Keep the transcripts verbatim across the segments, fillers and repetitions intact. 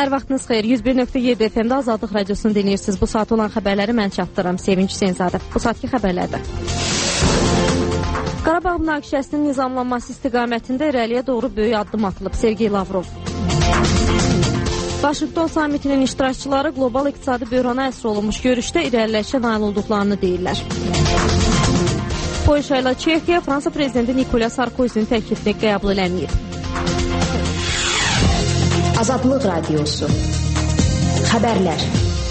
Hər vaxtınız xeyir. yüz bir nöqtə yeddi F M-də Azadlıq Radiosunu dinləyirsiniz. Bu saat olan xəbərləri mən çatdıram. Sevinç Hüseynzadə. Bu saatki xəbərlərdə. Qarabağ münaqişəsinin nizamlanması istiqamətində irəliyə doğru böyük addım atılıb. Sergey Lavrov. Vaşinqton samitinin iştirakçıları qlobal iqtisadi böhrana əsr olunmuş görüşdə irəliləyişə nail olduqlarını deyirlər. Polşa ilə Çexiya Fransa prezidenti Nikola Sarkozinin təklifini qəbul eləməyib. Azadlıq Radiosu. Xəbərlər.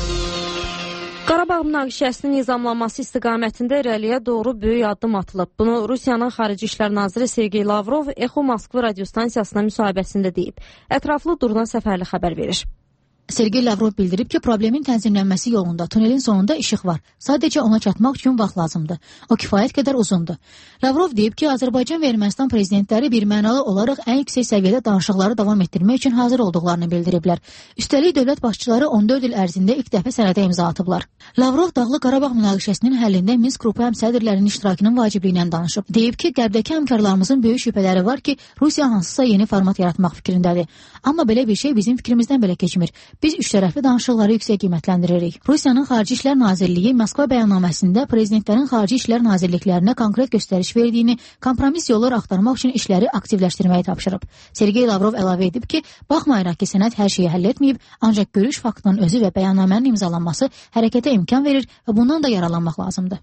Qarabağ münaqişəsinin nizamlanması istiqamətində irəliyə doğru böyük addım atılıb. Bunu Rusiyanın Xarici İşlər Naziri Sergey Lavrov Exo Moskva radiostansiyasına müsahibəsində deyib. Ətraflı Durna Səfərli xəbər verir. Sergey Lavrov bildirib ki, problemin tənzimlənməsi yolunda tunelin sonunda işıq var. Sadəcə ona çatmaq üçün vaxt lazımdır. O kifayət qədər uzundur. Lavrov deyib ki, Azərbaycan və Ermənistan prezidentləri bir mənalı olaraq ən yüksək səviyyədə danışıqları davam etdirmək üçün hazır olduqlarını bildiriblər. Üstəlik dövlət başçıları on dörd il ərzində ilk dəfə sənədə imza atıblar. Lavrov Dağlıq Qarabağ münaqişəsinin həllində Minsk qrupu həmsədrlərinin iştirakının vacibliyindən danışıb. Deyib ki, qərbdəki həmkarlarımızın böyük şübhələri var ki, Rusiya hansısa yeni format yaratmaq fikrindədir. Amma belə bir şey bizim fikrimizdən belə keçmir. Biz üç tərəfli danışıqları yüksək qiymətləndiririk. Rusiyanın Xarici İşlər Nazirliyi Moskva bəyannaməsində prezidentlərin Xarici İşlər Nazirliklərinə konkret göstəriş verdiyini, kompromis yollar axtarmaq üçün işləri aktivləşdirməyi tapşırıb. Sergey Lavrov əlavə edib ki, baxmayaraq ki, sənəd hər şeyi həll etməyib, ancaq görüş faktının özü və bəyannamənin imzalanması hərəkətə imkan verir və bundan da yaralanmaq lazımdır.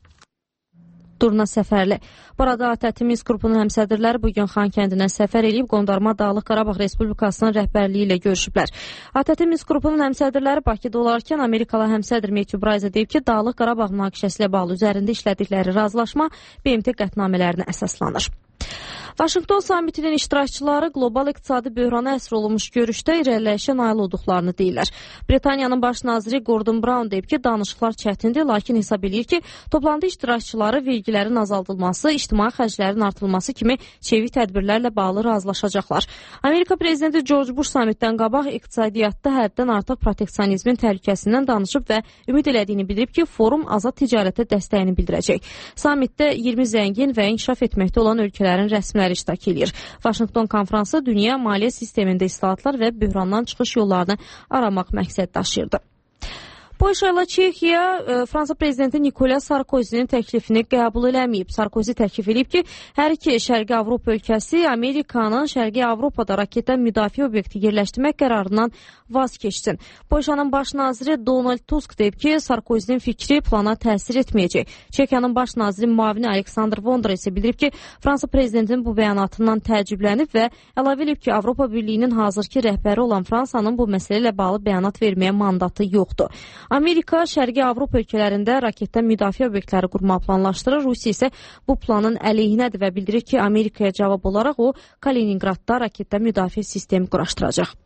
Durna Səfərli. Burada A T T Minsk qrupunun həmsədrləri bugün Xan kəndinə səfər edib qondarma Dağlıq Qarabağ Respublikasının rəhbərliyi ilə görüşüblər. A T T Minsk qrupunun həmsədrləri Bakıda olarkən Amerikalı həmsədr Matthew Bryce deyib ki, Dağlıq Qarabağ münaqişəsi ilə bağlı üzərində işlədikləri razılaşma B M T qətnamələrinə əsaslanır. Vaşinqton samitinin iştirakçıları qlobal iqtisadi böhrana əsr olunmuş görüşdə irəliləyişə nail olduqlarını deyirlər. Britaniyanın baş naziri Gordon Brown deyib ki, danışıqlar çətindir, lakin hesab edir ki, toplantı iştirakçıları vergilərin azaldılması, ictimai xərclərin artırılması kimi çevik tədbirlərlə bağlı razılaşacaqlar. Amerika prezidenti George Bush samitdən qabaq iqtisadiyyatda həddən artıq proteksionizmin təhlükəsindən danışıb və ümid elədiyini bildirib ki, forum azad ticarətə dəstəyini bildirəcək. Samitdə iyirmi zəngin və inkişaf etməkdə olan ölkələrin rəsmiləri iştirak edir. Vaşinqton konfransı dünya maliyyə sistemində islahatlar və böhrandan çıxış yollarını aramaq məqsəd daşıyırdı. Polşa ilə Çexiya Fransa prezidenti Nikola Sarkozinin təklifini qəbul eləməyib. Sarkozi təklif edib ki, hər iki Şərqi Avropa ölkəsi Amerikanın Şərqi Avropada raketdən müdafiə obyekti yerləşdirmək qərarından vaz keçsin. Polşanın baş naziri Donald Tusk deyib ki, Sarkozinin fikri plana təsir etməyəcək. Çexiyanın baş naziri müavini Aleksandr Vondra isə bildirib ki, Fransa prezidentinin bu bəyanatından təəccüblənib və əlavə edib ki, Avropa Birliyinin hazırki rəhbəri olan Fransanın bu məsələ ilə bağlı bəyanat verməyə mandatı yoxdur. Amerika Şərqi Avropa ölkələrində raketdən müdafiə obyektləri qurmağı planlaşdırır. Rusiya isə bu planın əleyhinədir və bildirir ki, Amerikaya cavab olaraq o Kaliningradda raketdən müdafiə sistemi quraşdıracaq.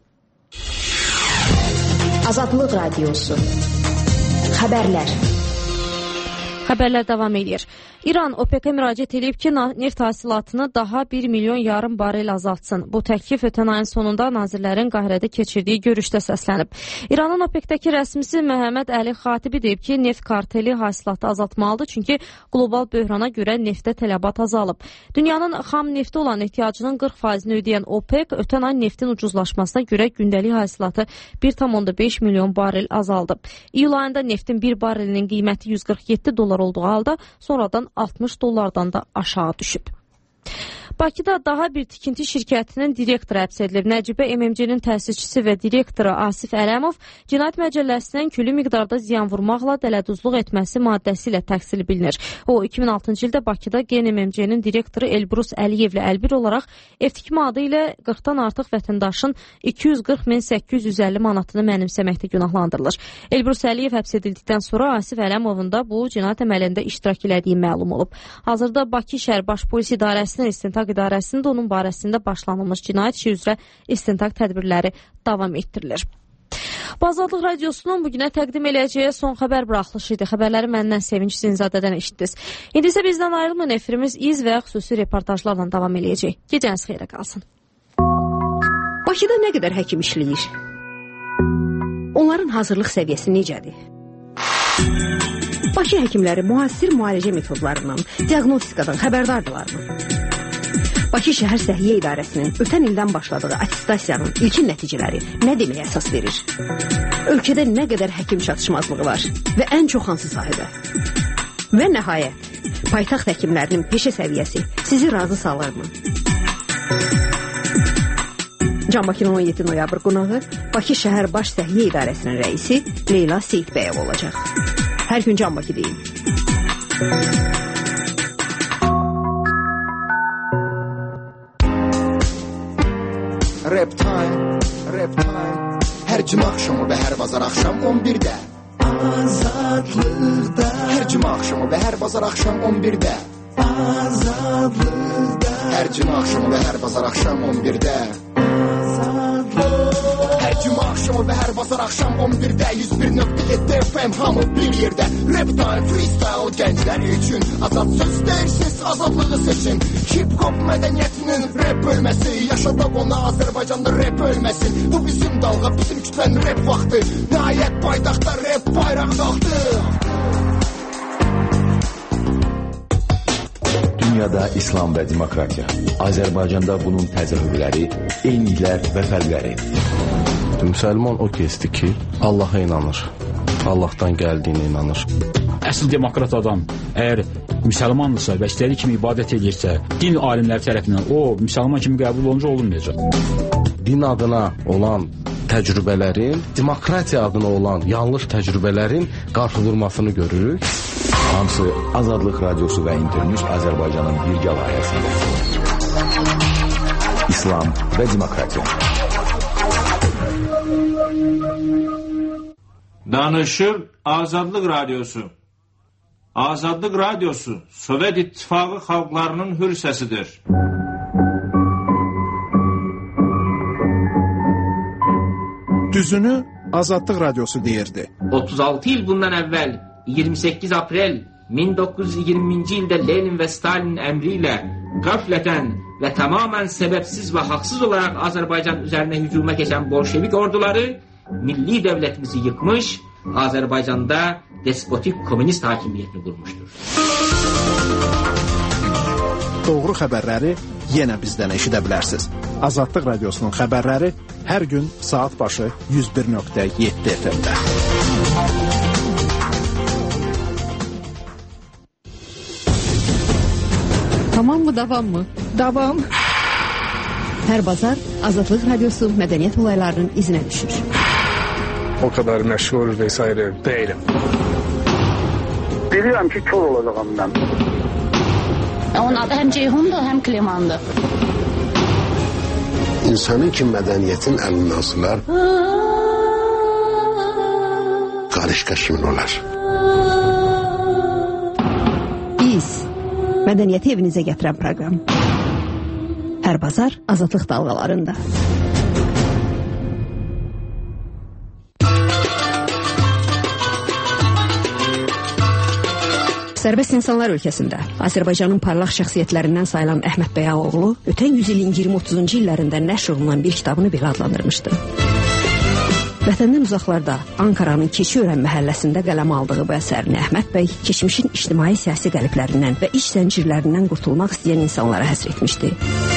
Azadlıq Radiosu. Xəbərlər. Xəbərlər davam edir. İran OPEC-ə müraciət edib ki, neft hasilatını daha bir milyon yarım barel azaltsın. Bu təklif ötən ayın sonunda nazirlərin Qahirədə keçirdiyi görüşdə səslənib. İranın OPEC-dəki rəsmisi Məhəmməd Əli Xatibi deyib ki, neft karteli hasilatı azaltmalıdır, çünki qlobal böhrana görə neftə tələbat azalıb. Dünyanın xam neftə olan ehtiyacının qırx faizini ödəyən OPEC ötən ay neftin ucuzlaşmasına görə gündəlik hasilatı bir tam beş milyon barel azaldıb. İyul ayında neftin bir barelinin qiyməti yüz qırx yeddi dollar olduğu halda sonradan altmış dollardan da aşağı düşüb. Bakıda daha bir tikinti şirkətinin direktoru həbs edilib. Nəcibə M M C-nin təsisçisi və direktoru Asif Ələmov Cinayət Məcəlləsinin külli miqdarda ziyan vurmaqla dələduzluq etməsi maddəsi ilə təqsirli bilinir. O, iki min altıncı ildə Bakıda G N M M C-nin direktoru Elbrus Əliyevlə əlbir olaraq ev tikmə adı ilə qırxdan artıq vətəndaşın iki yüz qırx min səkkiz yüz əlli manatını mənimsəməkdə günahlandırılır. Elbrus Əliyev həbs edildikdən sonra Asif Ələmovun da bu cinayət əməlində iştirak elədiyi məlum olub. Hazırda Bakı şəhər baş polis idarəsinin istintaq idarəsində onun barəsində başlanılmış cinayət işi üzrə istintaq tədbirləri davam etdirilir. Bu Azadlıq Radiosunun bugünə təqdim eləyəcəyi son xəbər buraxılışı idi. Xəbərləri məndən Sevinç Hüseynzadədən eşitdiniz. İndi isə bizdən ayrılmayın, efirimiz iz və xüsusi reportajlarla davam eləyəcək. Gecəniz xeyrə qalsın. Bakıda nə qədər həkim işləyir? Onların hazırlıq səviyyəsi necədir? Bakı həkimləri müasir müalicə metodlarından, diaqnostikadan xəbərdardırlarmı? Bakı Şəhər Səhiyyə İdarəsinin ötən ildən başladığı attestasiyanın ilkin nəticələri nə deməyə əsas verir? Ölkədə nə qədər həkim çatışmazlığı var və ən çox hansı sahədə? Və nəhayət, paytaxt həkimlərinin peşə səviyyəsi sizi razı salırmı? Can Bakının on yeddi noyabr qonağı Bakı Şəhər Baş Səhiyyə İdarəsinin rəisi Leyla Seyidbəyev olacaq. Hər gün Can Bakı deyil. Rap time, rap time. Hər cümə axşamı və hər bazar axşam on birdə Azadlıqda. Hər cümə axşamı və hər bazar axşam on birdə Azadlıqda. Hər cümə axşamı və hər bazar axşam on birdə Hər cümə axşamı və hər bazar axşam on birdə yüz bir nöqtə yeddi F M hamı bir yerdə. Rap time, freestyle gənclər üçün. Azad söz deyirsiz, azadlığı seçin. Hip-hop mədəniyyətinin rap bölməsi. Yaşadaq ona Azərbaycanda rap ölməsin. Bu bizim dalğa, bizim kütlənin rap vaxtı. Nəhayət paytaxtda rap bayraq qalxdı. Dünyada İslam və demokratiya. Azərbaycanda bunun təzahürləri, eyniliklər və fərqləri. Müsəlman o kəsdir ki, Allaha inanır. Allahdan gəldiyinə inanır. Əsl demokrat adam əgər müsəlmandırsa və istədiyi kimi ibadət edirsə, din alimləri tərəfindən o müsəlman kimi qəbul olunca olunmayacaq. Din adına olan təcrübələrin, demokratiya adına olan yanlış təcrübələrin qarşı durmasını görürük. Hamısı Azadlıq Radiosu və Internews Azərbaycanın birgə layihəsində. İslam və demokratiya. Danışır Azadlıq Radiosu. Azadlıq Radiosu Sovet İttifaqı xalqlarının hür səsidir. Düzünü Azadlıq Radiosu deyirdi. otuz altı il bundan əvvəl iyirmi səkkiz aprel min doqquz yüz iyirminci ildə Lenin və Stalinin əmri ilə qəflətən və tamamən səbəbsiz və haqsız olaraq Azərbaycan üzərinə hücuma keçən bolşevik orduları milli dövlətimizi yıkmış, Azərbaycanda despotik komünist hakimiyyətini qurmuşdur. Doğru xəbərləri yenə bizdən eşidə bilərsiniz. Azadlıq Radiosunun xəbərləri hər gün saat başı yüz bir nöqtə yeddi F M-də. Tamam mı, davam mı? Davam. Hər bazar Azadlıq Radiosu mədəniyyət olaylarının izinə düşür. O kadar məşhur vesaire değilim. Bilirəm ki, kör olacağım mən. Onun adı həm Ceyhundur, həm Klimandır. İnsanın ki mədəniyyətin əlindən sular, qarışqa kimin olar? Biz mədəniyyəti evinizə gətirən proqram. Hər bazar Azadlıq dalğalarında. Sərbəst insanlar ölkəsində Azərbaycanın parlaq şəxsiyyətlərindən sayılan Əhməd Bəyaoğlu ötən yüzilin iyirmi otuzuncu illərində nəşr olunan bir kitabını belə adlandırmışdı. Vətəndən uzaqlarda Ankaranın Keçiörən məhəlləsində qələm aldığı bu əsərini Əhməd bəy keçmişin ictimai-siyasi qəliblərindən və iç zəncirlərindən qurtulmaq istəyən insanlara həsr etmişdi.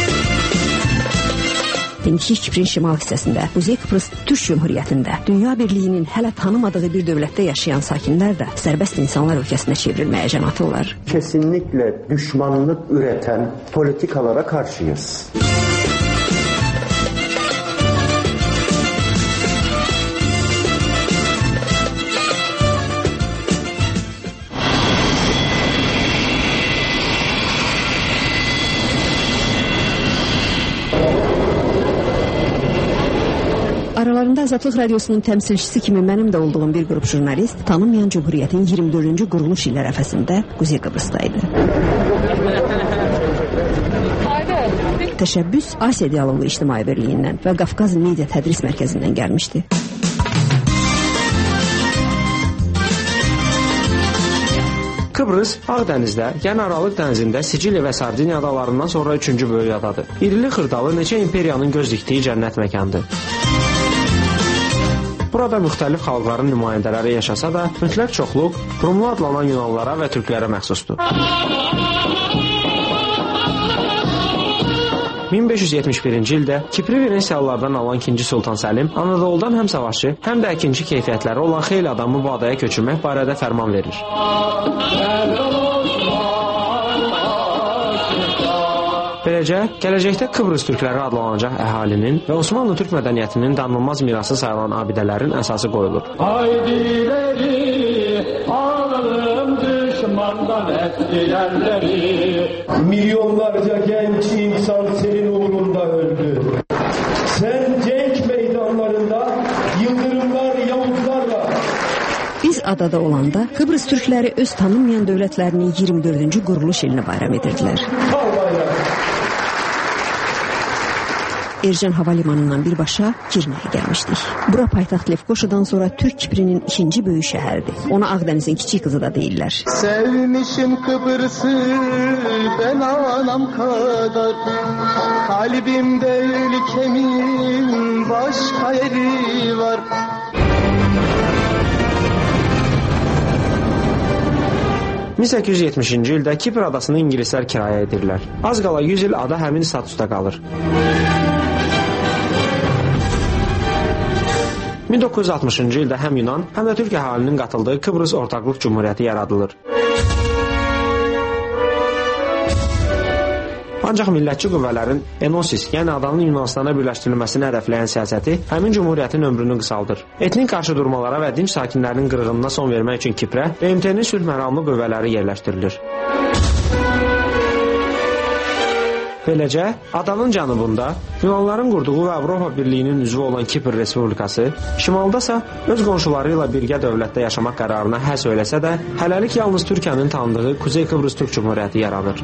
İndiki Kiprin şimal hissəsində, Kuzey Kıbrıs Türk Cümhuriyyətində, Dünya Birliyinin hələ tanımadığı bir dövlətdə yaşayan sakinlər də sərbəst insanlar ölkəsinə çevrilməyə can atırlar. Kesinlikle düşmanlık üreten politikalara karşıyız. Aralarında Azadlıq Radiosunun təmsilçisi kimi mənim də olduğum bir qrup jurnalist tanınmayan Cumhuriyyətin iyirmi dördüncü quruluş illər əfəsində Kuzey Kıbrıs'taydı. Təşəbbüs Asiya Dialoqu İctimai Birliyindən və Qafqaz Media Tədris Mərkəzindən gəlmişdi. Kıbrıs, Ağdənizdə, yəni Aralıq dənizində Siciliya və Sardiniya adalarından sonra üçüncü böyük adadır. İrili xırdalı neçə imperiyanın göz dikdiyi cənnət məkandır. Burada müxtəlif xalqların nümayəndələri yaşasa da, mütləq çoxluq Rumlu adlanan Yunanlılara və Türklərə məxsusdur. min beş yüz yetmiş birinci ildə Kipri Venesiyalılardan alan ikinci Sultan Səlim Anadoludan həm savaşçı, həm də əkinçi keyfiyyətləri olan xeyli adamı bu adaya köçürmək barədə fərman verir. Beləcə, gələcəkdə Kıbrıs türkləri adlanacaq əhalinin və Osmanlı türk mədəniyyətinin danılmaz mirası sayılan abidələrin əsası qoyulur. Haydiləri, alalım düşmandan etkilərləri. Milyonlarca genç insan senin uğrunda öldü. Sen cenk meydanlarında yıldırımlar, yavuzlarla. Biz adada olanda Kıbrıs türkləri öz tanınmayan dövlətlərinin iyirmi dördüncü quruluş ilini bayram edirdilər. Ercan Hava Limanından birbaşa Girne'ye gelmiştik. Bura paytaxt Lefkoşa'dan sonra Türk Kiprinin ikinci böyük şəhərdir. Ona Ağdeniz'in kiçik kızı da deyirlər. Sevmişim Kıbrıs'ı ben anam kadar. Kalbimde ülkemin başka yeri var. min səkkiz yüz yetmişinci ildə Kipr adasını ingilislər kirayə edirlər. Az qala yüz il ada həmin statusda qalır. min doqquz yüz altmışıncı ildə həm Yunan, həm də Türk əhalinin qatıldığı Kıbrıs Ortaqlıq Cumhuriyyəti yaradılır. Ancaq millətçi qüvvələrin enosis, yəni adanın Yunanistana birləşdirilməsini hədəfləyən siyasəti həmin cumhuriyyətin ömrünü qısaldır. Etnik qarşıdurmalara və dinc sakinlərinin qırğınına son vermək üçün Kiprə B M T-nin sülh məramlı qüvvələri yerləşdirilir. Beləcə, adanın cənubunda Yunanların qurduğu və Avropa Birliyinin üzvü olan Kipr Respublikası, şimaldasa öz qonşuları ilə birgə dövlətdə yaşamaq qərarına həsr eləsə də, hələlik yalnız Türkiyənin tanıdığı Kuzey Kıbrıs Türk Cumhuriyyəti yaranır.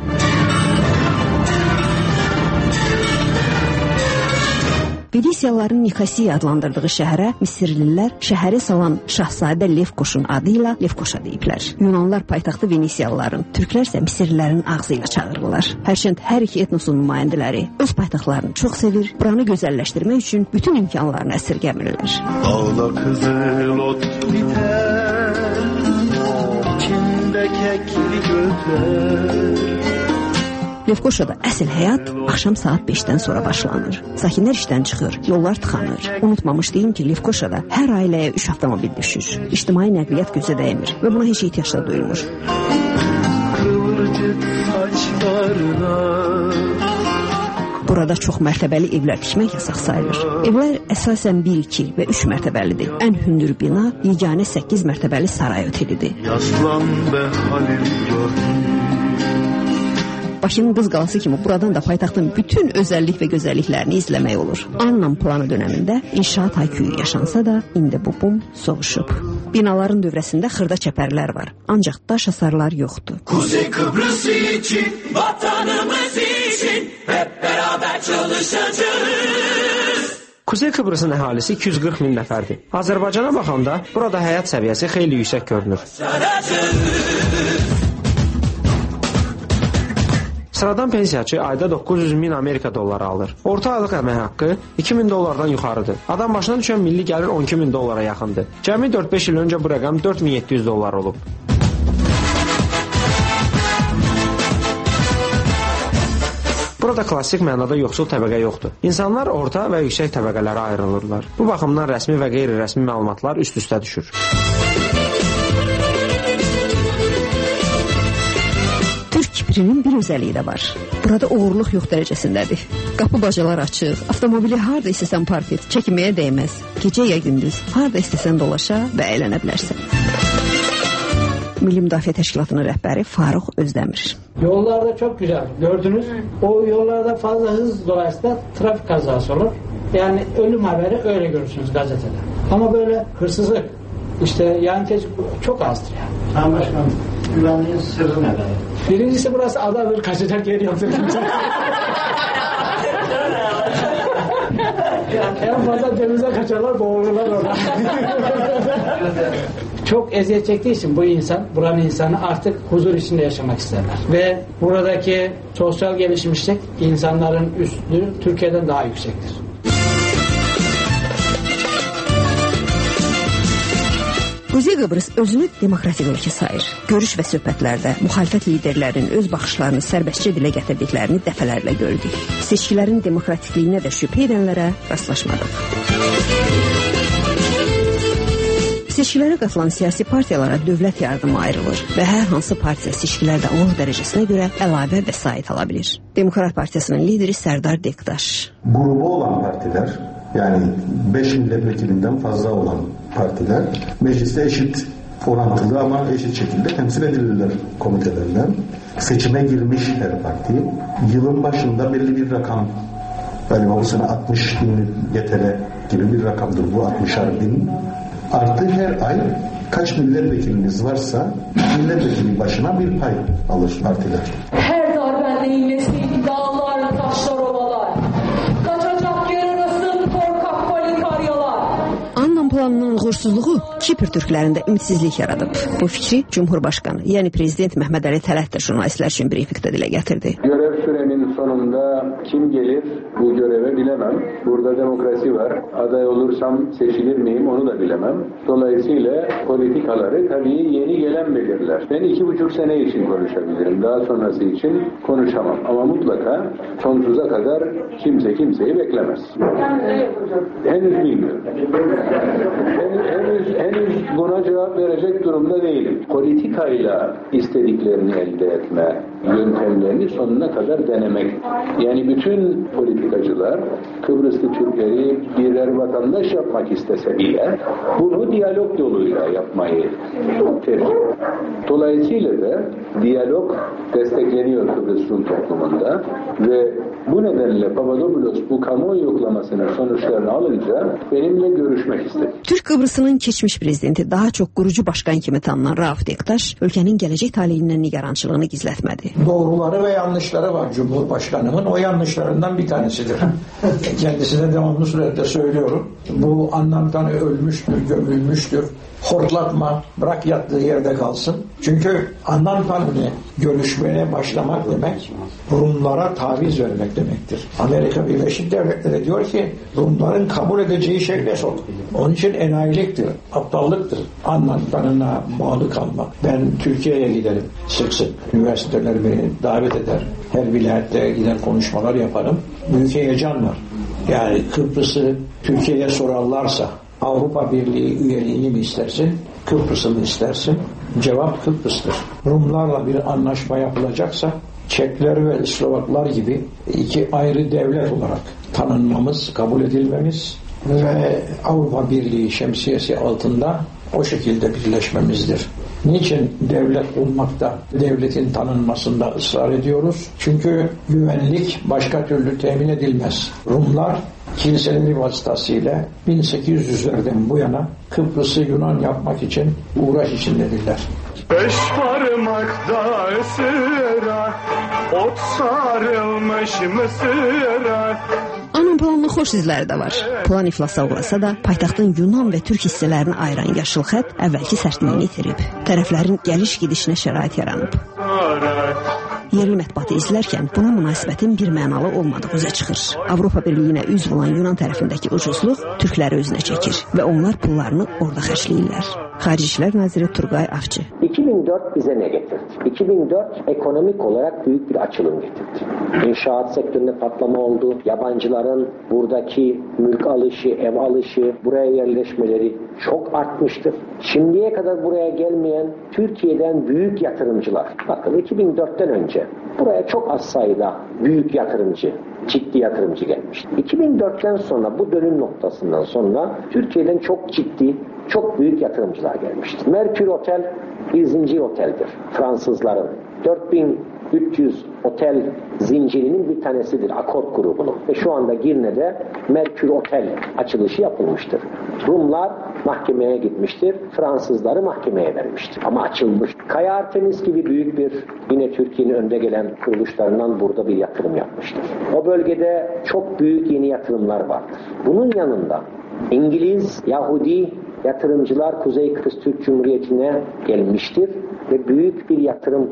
Venesiyalıların Nikosiya adlandırdığı şəhərə Misirlilər şəhəri salan Şahzadə Lefkoşun adı ilə Lefkoşa deyiblər. Yunanlar paytaxtı Venesiyalıların, türklər isə Misirlilərin ağzı ilə çağırırlar. Hərçənd hər iki etnosun nümayəndələri öz paytaxtlarını çox sevir, buranı gözəlləşdirmək üçün bütün imkanlarını əsirgəmirlər. Dağda kızıl ot biter, içində kəkli götür. Lefkoşada əsl həyat axşam saat beşdən sonra başlanır. Sakinlər işdən çıxır, yollar tıxanır. Unutmamış deyim ki, Lefkoşada hər ailəyə üç avtomobil düşür. İctimai nəqliyyat gözə dəymir və buna heç ehtiyac da duyulmur. Burada çox mərtəbəli evlər tikmək yasaq sayılır. Evlər əsasən bir, iki və üç mərtəbəlidir. Ən hündür bina yeganə səkkiz mərtəbəli saray otelidir. Yaslan və Halil gördüm. Bakının qız qalası kimi buradan da paytaxtın bütün özəllik və gözəlliklərini izləmək olur. Annan planı dönəmində inşaat hayküyü yaşansa da, indi bu bum soğuşub. Binaların dövrəsində xırda çəpərlər var, ancaq daş hasarlar yoxdur. Kuzey Kıbrıs için, vatanımız için hep beraber çalışacağız. Kuzey Kıbrısın əhalisi iki yüz qırx min nəfərdir. Azərbaycana baxanda burada həyat səviyyəsi xeyli yüksək görünür. Sıradan pensiyaçı ayda doqquz yüz min Amerika dolları alır. Orta aylıq əmək haqqı iki min dollardan yuxarıdır. Adam başına düşən milli gəlir on iki min dollara yaxındır. Cəmi dörd beş il öncə bu rəqəm dörd min yeddi yüz dollar olub. Burada klassik mənada yoxsul təbəqə yoxdur. İnsanlar orta və yüksək təbəqələrə ayrılırlar. Bu baxımdan rəsmi və qeyri-rəsmi məlumatlar üst-üstə düşür. Kiprinin bir özəlliyi də var. Burada uğurluq yox dərəcəsindədir. Qapı bacalar açıq, avtomobili harda istəsən park et, çəkinməyə dəyməz. Gecə ya gündüz, harda istəsən dolaşa və əylənə bilərsən. Milli Müdafiə Təşkilatının rəhbəri Faruk Özdəmir. Yollarda çok güzel gördünüz. O yollarda fazla hız dolayısıyla trafik kazası olur. Yani ölüm haberi öyle görürsünüz gazetede. Ama böyle hırsızlık, işte yan tecrübe çok azdır yani. Sayın Başkanım, güvenliğin sırrı neler? Birincisi burası ada bir kaçacak yer yok. En fazla denize kaçarlar, boğulurlar orada. Çok eziyet çektiği için bu insan, buranın insanı artık huzur içinde yaşamak isterler. Ve buradaki sosyal gelişmişlik insanların üstü Türkiye'den daha yüksektir. Kuzey Qıbrıs özünü demokratik ölkə sayır. Görüş və söhbətlərdə müxalifət liderlərinin öz baxışlarını sərbəstcə dilə gətirdiklərini dəfələrlə gördük. Seçkilərin demokratikliyinə də şübhə edənlərə rastlaşmadıq. Seçkilərə qatılan siyasi partiyalara dövlət yardımı ayrılır və hər hansı partiya seçkilərdə alınır dərəcəsinə görə əlavə vəsait ala bilir. Demokrat Partiyasının lideri Sərdar Dektaş. Grubu olan partiler, yani beş milletvekilinden fazla olan partiler mecliste eşit orantılı ama eşit şekilde temsil edilirler komitelerden. Seçime girmiş her parti. Yılın başında belli bir rakam, galiba o sene altmış bin Y T L gibi bir rakamdır bu, altmışar bin. Artı her ay kaç milletvekiliniz varsa milletvekili başına bir pay alır partiler. Her darbende inlesin dağlar, taşlar, ovalar. Kaçacak yer arasın korkak polikaryalar. Annan planının uğursuzluğu Kipr türklərində ümidsizlik yaradıb. Bu fikri Cumhurbaşkanı, yani Prezident Mehmet Ali Talat da jurnalistler için briefingdə dilə gətirdi. Görev süremin sonunda kim gelir bu göreve bilemem. Burada demokrasi var. Aday olursam seçilir miyim onu da bilemem. Dolayısıyla politikaları tabii yeni gelen belirler. Ben iki buçuk sene için konuşabilirim. Daha sonrası için konuşamam. Ama mutlaka sonsuza kadar kimse kimseyi beklemez. Henüz bilmiyorum. Henüz, henüz, henüz buna cevap verecek durumda değilim. Politikayla istediklerini elde etme yöntemlerini sonuna kadar denemek. Yani bütün politikacılar Kıbrıslı Türkleri birer vatandaş yapmak istese bile bunu diyalog yoluyla yapmayı tercih ediyor. Dolayısıyla da diyalog destekleniyor Kıbrıs Rum toplumunda ve bu nedenle Papadopoulos bu kamuoyu yoklamasının sonuçlarını alınca benimle görüşmek istedi. Türk Kıbrısının keçmiş prezidenti, daha çok kurucu başkan kimi tanınan Rauf Dektaş, ülkenin gelecek talihinden nigarançılığını gizletmedi. Doğruları ve yanlışları var Cumhurbaşkanımın. O yanlışlarından bir tanesidir. Kendisine devamlı surette söylüyorum. Bu anlamdan ölmüştür, gömülmüştür. Hortlatma, bırak yattığı yerde kalsın. Çünkü Annan Tanrı'nı görüşmeye başlamak demek Rumlara taviz vermek demektir. Amerika Birleşik Devletleri diyor ki Rumların kabul edeceği şekle sok. Onun için enayiliktir, aptallıktır. Annan Tanrı'na bağlı kalmak. Ben Türkiye'ye giderim sık sık. Üniversiteler beni davet eder. Her vilayette gider konuşmalar yaparım. Büyük heyecan var. Yani Kıbrıs'ı Türkiye'ye sorarlarsa Avrupa Birliği üyeliğini mi istersin, Kıbrıs'ı mı istersin? Cevap Kıbrıs'tır. Rumlarla bir anlaşma yapılacaksa Çekler ve Slovaklar gibi iki ayrı devlet olarak tanınmamız, kabul edilmemiz ve Avrupa Birliği şemsiyesi altında o şekilde birleşmemizdir. Niçin devlet olmakta, devletin tanınmasında ısrar ediyoruz? Çünkü güvenlik başka türlü temin edilmez. Rumlar kiliseleri vasıtasıyla bin sekiz yüzlerden bu yana Kıbrıs'ı Yunan yapmak için uğraş içindedirler. Beş parmakta ısıra, ot sarılmış mısıra. Annan planının xoş izləri də var. Plan iflasa uğrasa da paytaxtın Yunan və Türk hissələrini ayıran yaşıl xətt əvvəlki sərtliyini itirib. Tərəflərin gəliş-gedişinə şərait yaranıb. Yerli mətbuatı izlərkən buna münasibətin bir mənalı olmadığı üzə çıxır. Avropa Birliyinə üzv olan Yunan tərəfindəki ucuzluq Türkləri özünə çəkir və onlar pullarını orada xərcləyirlər. Xarici İşlər Naziri Turgay Avcı. iki bin dört bize ne getirdi? iki bin dört ekonomik olarak büyük bir açılım getirdi. İnşaat sektöründe patlama oldu. Yabancıların buradaki mülk alışı, ev alışı, buraya yerleşmeleri çok artmıştır. Şimdiye kadar buraya gelmeyen Türkiye'den büyük yatırımcılar. Bakın iki bin dörtten önce buraya çok az sayıda büyük yatırımcı, ciddi yatırımcı gelmişti. iki bin dörtten sonra bu dönüm noktasından sonra Türkiye'den çok ciddi, çok büyük yatırımcılar gelmişti. Merkür Otel bir zincir oteldir. Fransızların dört bin üç yüz otel zincirinin bir tanesidir Akort grubunun. Ve şu anda Girne'de Merkür Otel açılışı yapılmıştır. Rumlar mahkemeye gitmiştir. Fransızları mahkemeye vermiştir. Ama açılmış. Kaya Artemis gibi büyük bir yine Türkiye'nin önde gelen kuruluşlarından burada bir yatırım yapmıştır. O bölgede çok büyük yeni yatırımlar vardır. Bunun yanında İngiliz, Yahudi yatırımcılar Kuzey Kıbrıs Türk Cumhuriyeti'ne gelmiştir ve büyük bir yatırım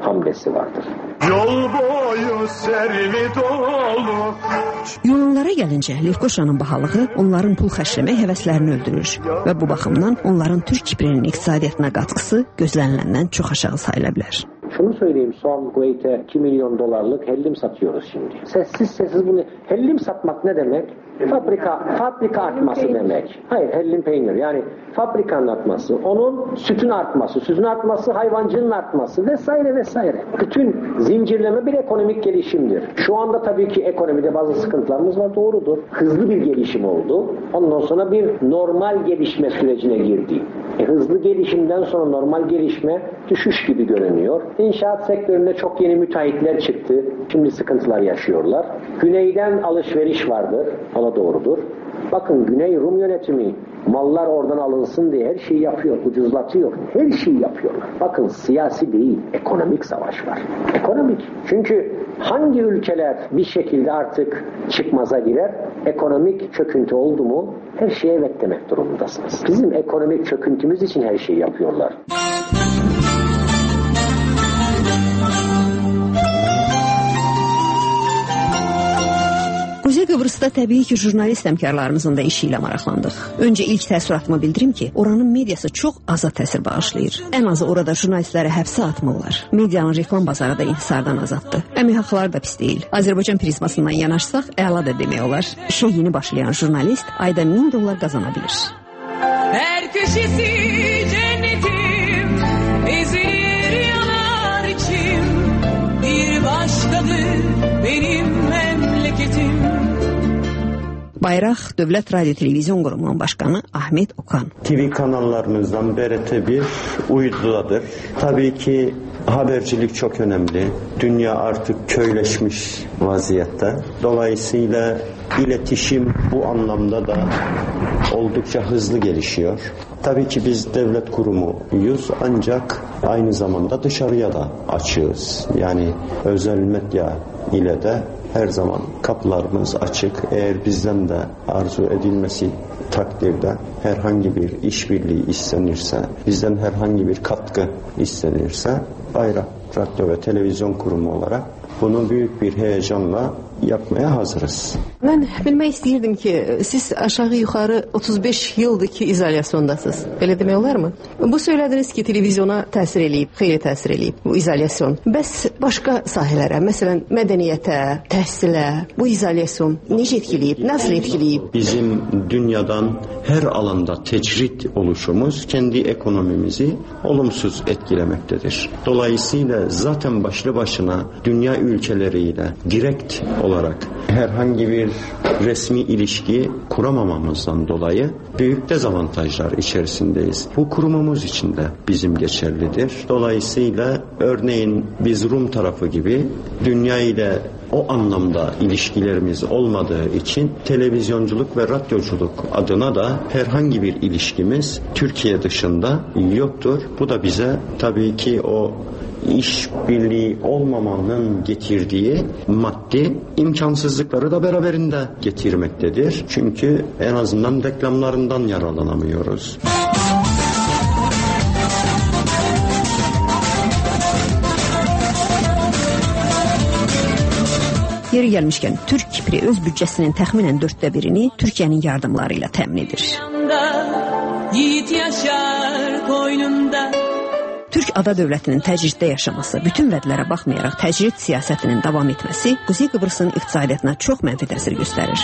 hamlesi vardır. Yol boyu servi dolu. Yunanlara gəlincə, Lefkoşanın bahalığı onların pul xərcləmək həvəslərini öldürür və bu baxımdan onların Türk Kiprinin iqtisadiyyatına qatkısı gözləniləndən çox aşağı sayıla bilər. Şunu söyleyeyim, son Kuveyt'e iki milyon dolarlık hellim satıyoruz şimdi. Sessiz sessiz bunu, hellim satmak ne demek? Fabrika, fabrika artması demek. Hayır, hellim peynir, yani fabrikanın artması, onun sütün artması, sütün artması, hayvancının artması vesaire vesaire. Bütün zincirleme bir ekonomik gelişimdir. Şu anda tabii ki ekonomide bazı sıkıntılarımız var, doğrudur. Hızlı bir gelişim oldu. Ondan sonra bir normal gelişme sürecine girdi. E, hızlı gelişimden sonra normal gelişme düşüş gibi görünüyor. İnşaat sektöründe çok yeni müteahhitler çıktı. Şimdi sıkıntılar yaşıyorlar. Güneyden alışveriş vardır. O da doğrudur. Bakın Güney Rum yönetimi mallar oradan alınsın diye her şeyi yapıyor, ucuzlatıyor. Her şeyi yapıyorlar. Bakın siyasi değil, ekonomik savaş var. Ekonomik. Çünkü hangi ülkeler bir şekilde artık çıkmaza girer, ekonomik çöküntü oldu mu her şeye evet demek durumundasınız. Bizim ekonomik çöküntümüz için her şeyi yapıyorlar. Kuzey Kıbrıs'ta təbii ki, jurnalist həmkarlarımızın da işi ilə maraqlandıq. Öncə ilk təəssüratımı bildirim ki, oranın mediası çox azad təsir bağışlayır. Ən azı orada jurnalistləri həbsə atmırlar. Medianın reklam bazarı da inhisardan azaddır. Əmək haqları da pis deyil. Azərbaycan prizmasından yanaşsaq, əla da demək olar. İşə yeni başlayan jurnalist ayda min dollar qazana bilir. Hər köşesi cennetim, ezilir yanar içim, bir başkadır benim memleketim. Bayraq Dövlət Radio Televizyon Qurumunun başkanı Ahmet Okan. T V kanallarımızdan B R T bir uydudadır. Tabii ki habercilik çok önemli. Dünya artık köyleşmiş vaziyette. Dolayısıyla iletişim bu anlamda da oldukça hızlı gelişiyor. Tabii ki biz devlet kurumuyuz ancak aynı zamanda dışarıya da açığız. Yani özel medya ile de her zaman kapılarımız açık. Eğer bizden de arzu edilmesi takdirde herhangi bir işbirliği istenirse, bizden herhangi bir katkı istenirse Bayrak Radyo ve Televizyon Kurumu olarak bunu büyük bir heyecanla yapmaya hazırız. Mən bilmək istəyirdim ki, siz aşağı yuxarı otuz beş yıldır ki izolasyondasınız. Belə demək olar mı? Bu söylədiniz ki, televizyona təsir eləyib, xeyli təsir eləyib bu izolasyon. Bəs başqa sahələrə, məsələn, mədəniyyətə, təhsilə bu izolasyon necə etkiləyib, nasıl etkiləyib? Bizim dünyadan her alanda tecrit oluşumuz kendi ekonomimizi olumsuz etkilemektedir. Dolayısıyla zaten başlı başına dünya ülkeleriyle direkt olarak herhangi bir resmi ilişki kuramamamızdan dolayı büyük dezavantajlar içerisindeyiz. Bu kurumumuz için de bizim geçerlidir. Dolayısıyla örneğin biz Rum tarafı gibi dünya ile o anlamda ilişkilerimiz olmadığı için televizyonculuk ve radyoculuk adına da herhangi bir ilişkimiz Türkiye dışında yoktur. Bu da bize tabii ki o işbirliği olmamanın getirdiği maddi imkansızlıkları da beraberinde getirmektedir. Çünkü en azından reklamlarından yararlanamıyoruz. Yeri gəlmişkən, Türk Kipri öz büdcəsinin təxminən dörddə birini Türkiyənin yardımları ilə təmin edir. Yiğit yaşar koynunda. Türk ada dövlətinin təcriddə yaşaması, bütün vədlərə baxmayaraq təcrid siyasətinin davam etməsi Kuzey Kıbrısın iqtisadiyyatına çox mənfi təsir göstərir.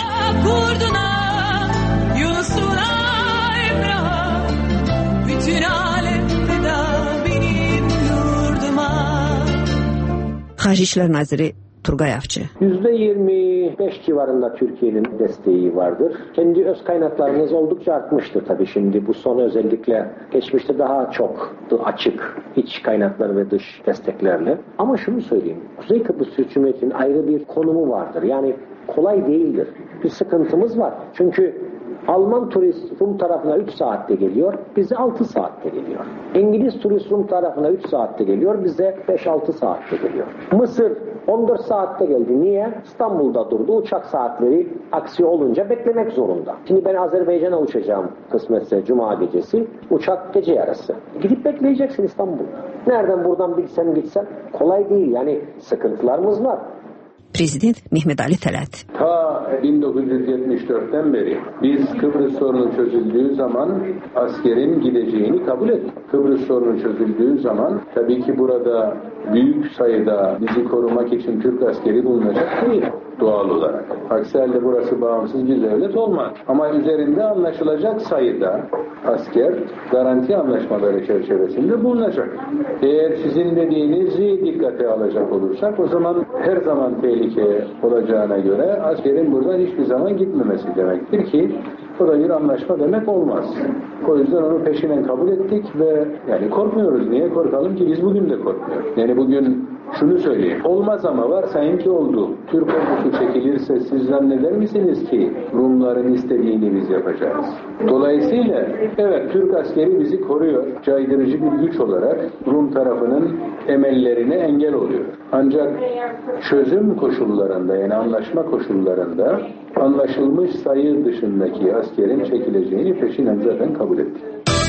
Xarici İşlər Naziri Turgay Avcı. yüzde yirmi beş civarında Türkiye'nin desteği vardır. Kendi öz kaynaklarımız oldukça artmıştır tabii şimdi. Bu son özellikle geçmişte daha çok açık iç kaynaklar ve dış desteklerle. Ama şunu söyleyeyim. Kuzey Kıbrıs Türk Cumhuriyeti'nin ayrı bir konumu vardır. Yani kolay değildir. Bir sıkıntımız var. Çünkü Alman turist Rum tarafına üç saatte geliyor, bize altı saatte geliyor. İngiliz turist Rum tarafına üç saatte geliyor, bize beş altı saatte geliyor. Mısır on dört saatte geldi. Niye? İstanbul'da durdu. Uçak saatleri aksi olunca beklemek zorunda. Şimdi ben Azerbaycan'a uçacağım kısmetse Cuma gecesi. Uçak gece yarısı. Gidip bekleyeceksin İstanbul'da. Nereden buradan bilsem gitsem kolay değil. Yani sıkıntılarımız var. Prezident Mehmet Ali Təlat. Ta bin dokuz yüz yetmiş dörtten beri biz Kıbrıs sorunu çözüldüğü zaman askerin gideceğini kabul ettik. Kıbrıs sorunu çözüldüğü zaman tabii ki burada büyük sayıda bizi korumak için Türk askeri bulunacak değil doğal olarak. Aksi halde burası bağımsız bir devlet olmaz. Ama üzerinde anlaşılacak sayıda asker garanti anlaşmaları çerçevesinde bulunacak. Eğer sizin dediğinizi dikkate alacak olursak o zaman her zaman tehlike olacağına göre askerin buradan hiçbir zaman gitmemesi demektir ki o da bir anlaşma demek olmaz. O yüzden onu peşinen kabul ettik ve yani korkmuyoruz. Niye korkalım ki? Biz bugün de korkmuyoruz. Yani bugün şunu söyleyeyim. Olmaz ama varsayın ki oldu. Türk ordusu çekilirse siz zanneder misiniz ki Rumların istediğini biz yapacağız? Dolayısıyla evet Türk askeri bizi koruyor. Caydırıcı bir güç olarak Rum tarafının emellerine engel oluyor. Ancak çözüm koşullarında yani anlaşma koşullarında anlaşılmış sayı dışındaki askerin çekileceğini peşinen zaten kabul ettik.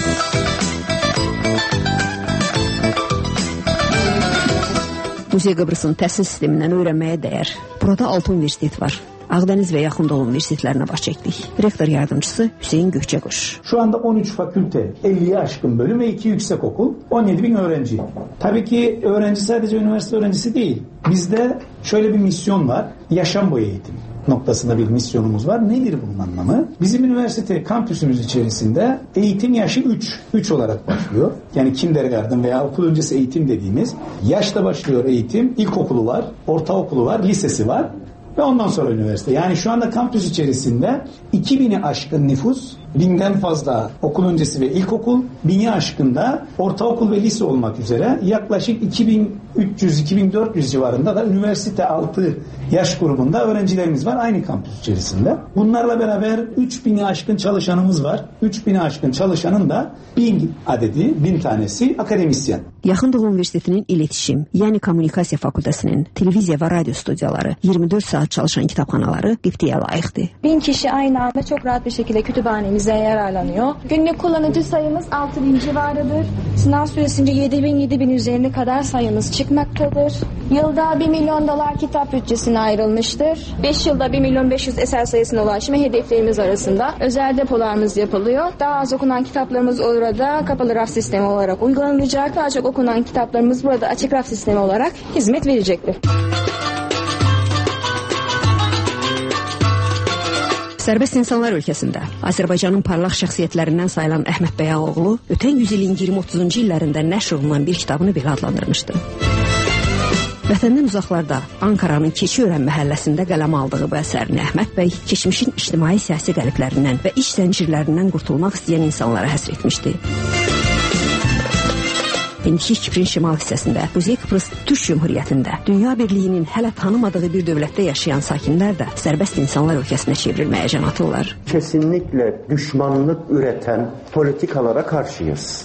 Kuzey Kıbrıs'ın təhsil sistemindən öyrənməyə dəyər. Burada altı universitet var. Ağdeniz ve yakında olan üniversitelerine baş çektik. Rektör yardımcısı Hüseyin Gökçekuş. Şu anda on üç fakülte, elliye aşkın bölüm ve iki yüksek okul, on yedi bin öğrenci. Tabii ki öğrenci sadece üniversite öğrencisi değil. Bizde şöyle bir misyon var. Yaşam boyu eğitim noktasında bir misyonumuz var. Nedir bunun anlamı? Bizim üniversite kampüsümüz içerisinde eğitim yaşı üç. üç olarak başlıyor. Yani kindergarten veya okul öncesi eğitim dediğimiz yaşta başlıyor eğitim. İlkokulu var, ortaokulu var, lisesi var. Ve ondan sonra üniversite. Yani şu anda kampüs içerisinde iki bini aşkın nüfus, binden fazla okul öncesi ve ilkokul, bini aşkında ortaokul ve lise olmak üzere yaklaşık iki bin üç yüz iki bin dört yüz civarında da üniversite altı yaş grubunda öğrencilerimiz var aynı kampüs içerisinde. Bunlarla beraber üç bini aşkın çalışanımız var. üç bini aşkın çalışanın da bin adedi, bin tanesi akademisyen. Yaxın Doğu Üniversitetinin İletişim, yani Kommunikasiya Fakültəsinin televiziya ve radyo stüdyoları, yirmi dört saat çalışan kitapxanaları qibtəyə layiqdir. Bin kişi aynı anda çok rahat bir şekilde kütüphanemize yararlanıyor. Günlük kullanıcı sayımız altı bin civarıdır. Sınav süresince yedi bin yedi bin üzerine kadar sayımız çıkmaktadır. Yılda bir milyon dolar kitap bütçesine ayrılmıştır. beş yılda bir milyon beş yüz eser sayısına ulaşma hedeflerimiz arasında özel depolarımız yapılıyor. Daha az okunan kitaplarımız orada kapalı raf sistemi olarak uygulanacak. Daha çok okunan kitaplarımız burada açık raf sistemi olarak hizmet verecektir. Sərbəst insanlar ölkəsində Azərbaycanın parlaq şəxsiyyətlərindən sayılan Əhməd Bəyaoğlu ötən yüzilin iyirmi otuzuncu illərində nəşr olunan bir kitabını belə adlandırmışdı. Vətəndən uzaqlarda Ankaranın Keçiörən məhəlləsində qələm aldığı bu əsərini Əhməd bəy keçmişin ictimai-siyasi qəliblərindən və iç zəncirlərindən qurtulmaq istəyən insanlara həsr etmişdi. İndiki Kiprin şimal hissəsində, Kuzey Kıbrıs Türk Cumhuriyyətində, Dünya Birliyinin hələ tanımadığı bir dövlətdə yaşayan sakinlər də sərbəst insanlar ölkəsinə çevrilməyə can atırlar. Kesinlikle düşmanlık üreten politikalara karşıyız.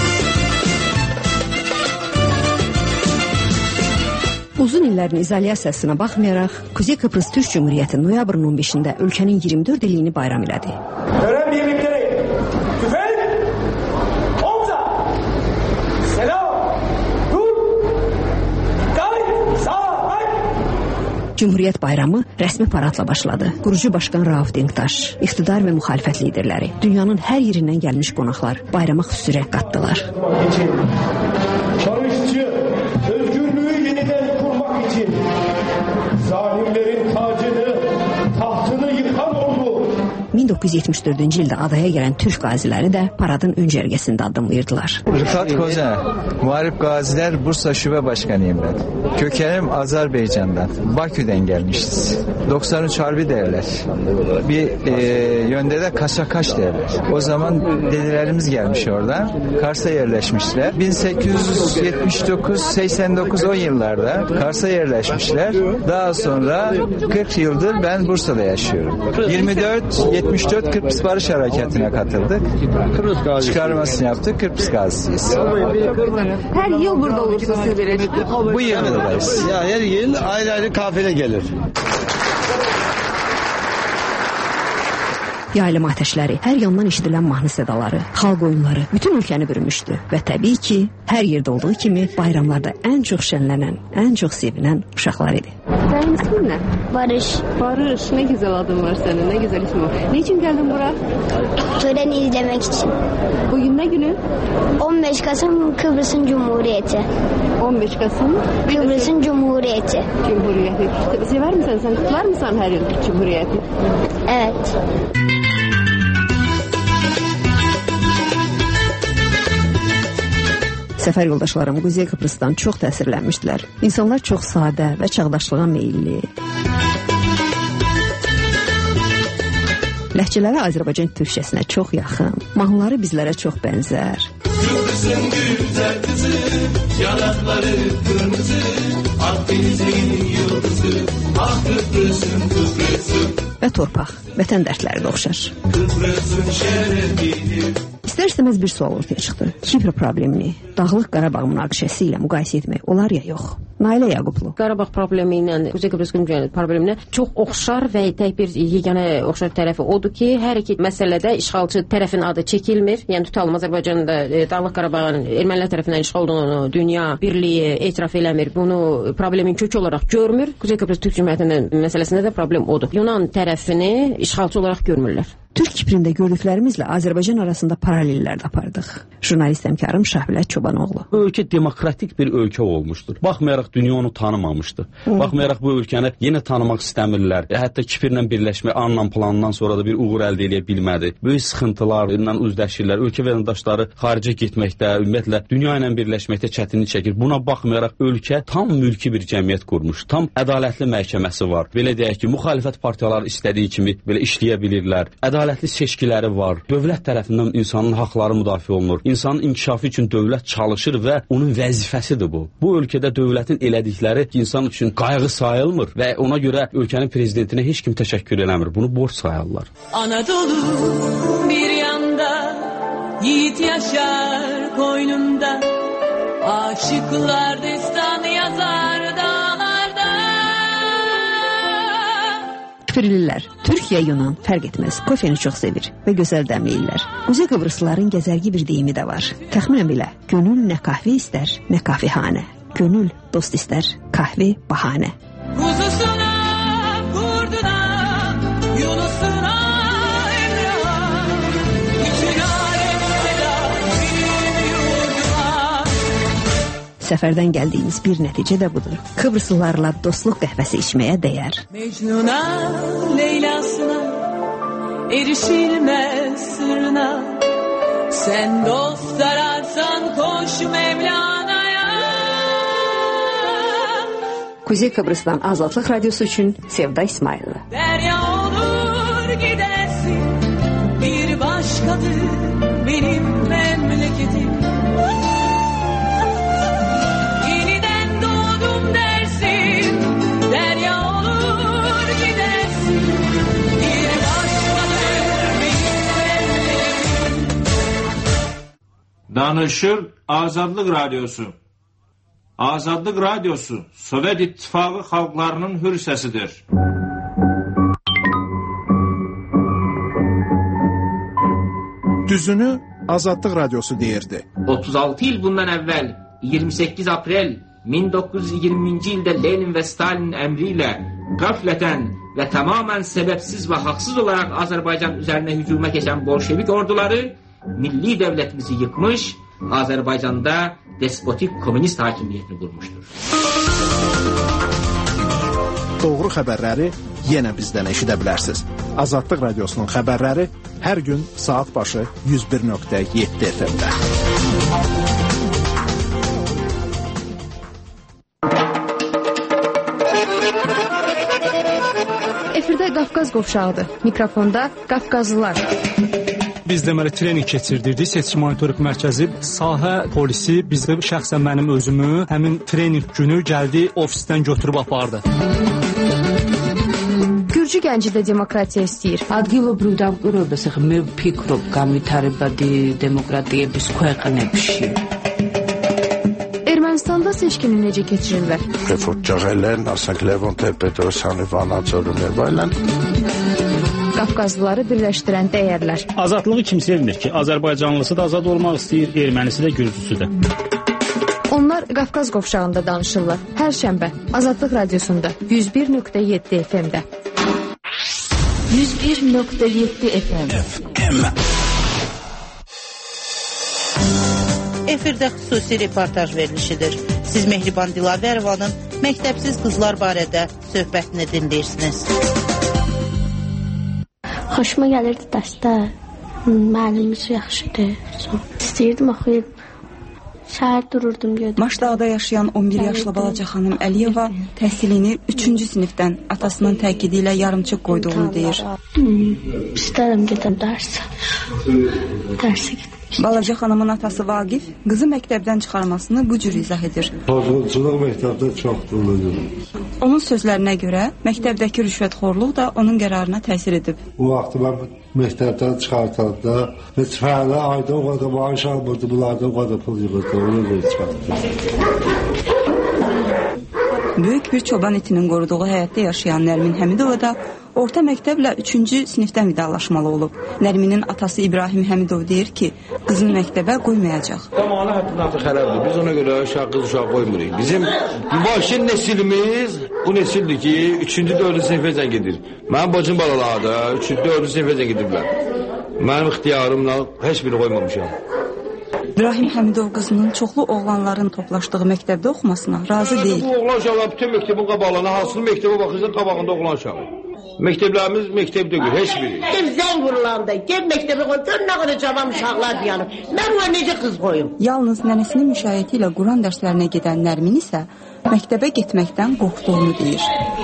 Uzun illərin izolyasiyasına baxmayaraq, Kuzey Kıbrıs Türk Cumhuriyyəti noyabrın on beşində ölkənin iyirmi dörd illiyini bayram elədi. Törən birlikləri, tüfək, omza, selam, dur, qayıt, sağ, Cumhuriyyət bayramı rəsmi paradla başladı. Qurucu başqan Rauf Denktaş, iqtidar və müxalifət liderləri, dünyanın hər yerindən gəlmiş qonaqlar bayrama xüsusi rəq qatdılar. Barışçı, özgürlüğü yeniden kurmak için zalimlerin tacını, tahtını yıkan oldu. min doqquz yüz yetmiş dördüncü ildə adaya gələn Türk qaziləri də paradın ön cərgəsində addımlayırdılar. Rıfat Koca, Muharip Gaziler Bursa Şube Başkanıyım ben. Kökenim Azerbaycan'dan, Bakü'den gelmişiz. doksan üç Harbi derler. Bir e, yönde de Kaşakaş derler. O zaman dedelerimiz gelmiş oradan. Kars'a yerleşmişler. bin sekiz yüz yetmiş dokuz seksen dokuz o yıllarda Kars'a yerleşmişler. Daha sonra kırk yıldır ben Bursa'da yaşıyorum. yirmi dört yetmiş dört Kıbrıs Barış Harekatı'na katıldık. Çıkarmasını yaptık. Kıbrıs gazisiyiz. Her yıl burada olursunuz siz böyle. Bu yıl buradayız. Ya her yıl ayrı ayrı kafile gelir. Yaylım atəşləri, hər yandan eşidilən mahnı sədaları, xalq oyunları bütün ölkəni bürümüşdü və təbii ki, hər yerdə olduğu kimi bayramlarda ən çox şənlənən, ən çox sevinən uşaqlar idi. Sənin ismin nə? Barış. Barış, nə gözəl adın var sənin, nə gözəl ismin var. Ne için geldin bura? Töreni izlemek için. Bugün ne günü? on beş Kasım Kıbrıs'ın Cumhuriyeti. on beş Kasım Kıbrıs'ın Cumhuriyeti. Cumhuriyeti. Sever misin sen? Kutlar mısın her yıl Cumhuriyeti? Evet. Səfər yoldaşlarım Quzey Kıbrıs'tan çox təsirlənmişdilər. İnsanlar çox sadə və çağdaşlığa meyilli. Ləhcələri Azərbaycan türkçəsinə çox yaxın, mahnıları bizlərə çox bənzər. Kıbrıs'ın güzel kızı, yanakları kırmızı, Akdeniz'in yıldızı, ah Kıbrıs'ın Kıbrıs'ın. Və torpaq, vətən dərdləri də oxşar. Kıbrıs'ın şerefidir. İstər-istəməz bir sual ortaya çıxdı. Kipr problemini Dağlıq Qarabağ münaqişəsi ilə müqayisə etmək olar ya yox? Nailə Yaqublu. Qarabağ problemi ilə Quzey Kıbrıs probleminə çox oxşar və tək bir yeganə oxşar tərəfi odur ki, hər iki məsələdə işğalçı tərəfin adı çəkilmir. Yəni tutalım Azərbaycanda Dağlıq Qarabağın ermənilər tərəfindən işğal olduğunu dünya birliyi etiraf eləmir. Bunu problemin kökü olaraq görmür. Quzey Kıbrıs Türk Cümhuriyyətinin məsələsində də problem odur. Yunan tərəfini işğalçı olaraq görmürlər. Türk Kiprində gördüklərimizlə Azərbaycan arasında paralellər də apardıq. Jurnalist həmkarım Şahbulət Çobanoğlu. Bu ölkə demokratik bir ölkə olmuşdur. Baxmayaraq dünya onu tanımamışdı. Hı. Baxmayaraq bu ölkəni yenə tanımaq istəmirlər. Hətta Kiprlə birləşmə anlam planından sonra da bir uğur əldə edə bilmədi. Böyük sıxıntılarla üzləşirlər. Ölkə vətəndaşları xaricə getməkdə, ümumiyyətlə dünya ilə birləşməkdə çətinlik çəkir. Buna baxmayaraq ölkə tam mülki bir cəmiyyət qurmuş. Tam ədalətli məhkəməsi var. Belə deyək ki, müxalifət partiyaları istədiyi kimi belə işləyə bilirlər. Ədalətli seçkiləri var. Dövlət tərəfindən insanın haqları müdafiə olunur. İnsanın inkişafı üçün dövlət çalışır və onun vəzifəsidir bu. Bu ölkədə dövlətin elədikləri insan üçün qayğı sayılmır və ona görə ölkənin prezidentinə heç kim təşəkkür eləmir. Bunu borc sayarlar. Anadolu bir yanda, yiğit yaşar koynunda, aşıklar destan yazar dağlarda. Kiprlilər, Türkiyə, Yunan fərq etməz, kofeni çox sevir və gözəl dəmləyirlər. Quzey Kıbrıslıların gəzərgi bir deyimi də var. Təxminən belə, gönül nə kahve istər, nə kahvehanə. Gönül dost istər, kahve bahanə. Kuzusuna, kurduna, Yunusuna, Emrah'a, bütün alem seda, benim yurduma. Səfərdən gəldiyimiz bir nəticə də budur. Kıbrıslılarla dostluq qəhvəsi içməyə dəyər. Mecnun'a, Leyla'sına, erişilmez sırrına, sen dost ararsan koş Mevlana'ya. Kuzey Kıbrıs'tan Azadlıq Radyosu üçün Sevda İsmailova. Derya olur gidersin, bir başkadır benim memleketim. Yeniden doğdum dersin, derya olur gidersin, bir başkadır benim memleketim. Danışır Azadlıq Radyosu. Azadlıq Radyosu Sovet İttifaqı xalqlarının hür səsidir. Düzünü Azadlıq Radyosu deyirdi. otuz altı il bundan əvvəl iyirmi səkkiz aprel min doqquz yüz iyirminci ildə Lenin və Stalin əmri ilə qəflətən və tamamən səbəbsiz və haqsız olaraq Azərbaycan üzərinə hücuma keçən bolşevik orduları milli dövlətimizi yıkmış, Azərbaycanda despotik komünist hakimiyyətini qurmuşdur. Doğru xəbərləri yenə bizdən eşidə bilərsiniz. Azadlıq Radyosunun xəbərləri hər gün saat başı yüz bir nöqtə yeddi F M-də. Efirdə Qafqaz qovşağıdır. Mikrofonda Qafqazlılar. Biz deməli trening keçirdirdik, seçki monitorinq mərkəzi, sahə polisi bizdə şəxsən mənim özümü həmin trening günü gəldi ofisdən götürüb apardı. Gürcü gənci də demokratiya istəyir. ადგილობრივ დამკვირვებელს ახლა მე ვფიქრობ განვითარებადი დემოკრატიების ქვეყნებში. Ermənistanda seçkini necə keçirirlər? Երբ որ ճղել են, ասենք Լևոն Տեր-Պետրոսյանի Վանաձորն եւ այլն, Qafqazlıları birləşdirən dəyərlər. Azadlığı kim sevmir ki? Azərbaycanlısı da azad olmaq istəyir, ermənisi də, gürcüsü də. Onlar Qafqaz qovşağında danışırlar. Hər şənbə Azadlıq radiosunda yüz bir nöqtə yeddi F M-də. yüz bir nöqtə yeddi F M. Efirdə xüsusi reportaj verilişidir. Siz Mehriban Dilavərovanın məktəbsiz qızlar barədə söhbətini dinləyirsiniz. Xoşuma gəlirdi dərsdə. Müəllimimiz yaxşıdır. İstəyirdim oxuyub. Şəhər dururdum gördüm. Maşdağda yaşayan on bir yaşlı balaca xanım Əliyeva təhsilini üçüncü sinifdən atasının təkidi ilə yarımçıq qoyduğunu deyir. Hmm, istərəm gedəm dərsə. Dərsə gedim. Balaca xanımın atası Vaqif qızı məktəbdən çıxarmasını bu cür izah edir. Pozunçuluq məktəbdə çoxdur. Onun sözlərinə görə məktəbdəki rüşvətxorluq da onun qərarına təsir edib. Bu vaxt mən məktəbdən çıxartanda heç fəhlə ayda o qədər maaş almırdı, bunlardan o qədər pul yığırdı, onu da çıxartdı. Böyük bir çoban itinin qoruduğu həyətdə yaşayan Nərmin Həmidova da orta məktəblə üçüncü sinifdən vidalaşmalı olub. Nərminin atası İbrahim Həmidov deyir ki, qızını məktəbə qoymayacaq. Zamanı həddindən artıq xərabdır. Biz ona görə uşaq qız uşaq qoymuruq. Bizim başın nesilimiz bu nesildir ki, üçüncü dördüncü sinifəcən gedir. Mənim bacım balaları da üçüncü dördüncü sinifəcən gediblər. Mənim ixtiyarımla heç biri qoymamışam. İbrahim Həmidov qızının çoxlu oğlanların toplaşdığı məktəbdə oxumasına razı deyil. Bu oğlan uşaqlar bütün məktəbin qabağına, hasılı məktəbə baxırsa qabağında oğlan uşağı. Məktəblərimiz məktəb deyil, heç biri. Gel zəng vurulanda, gel məktəbə qoy, gör nə qədər cavan uşaqlar dayanıb. Mən ona necə qız qoyum? Yalnız nənəsinin müşayiəti ilə Quran dərslərinə gedən Nərmin isə məktəbə getməkdən qorxduğunu deyir.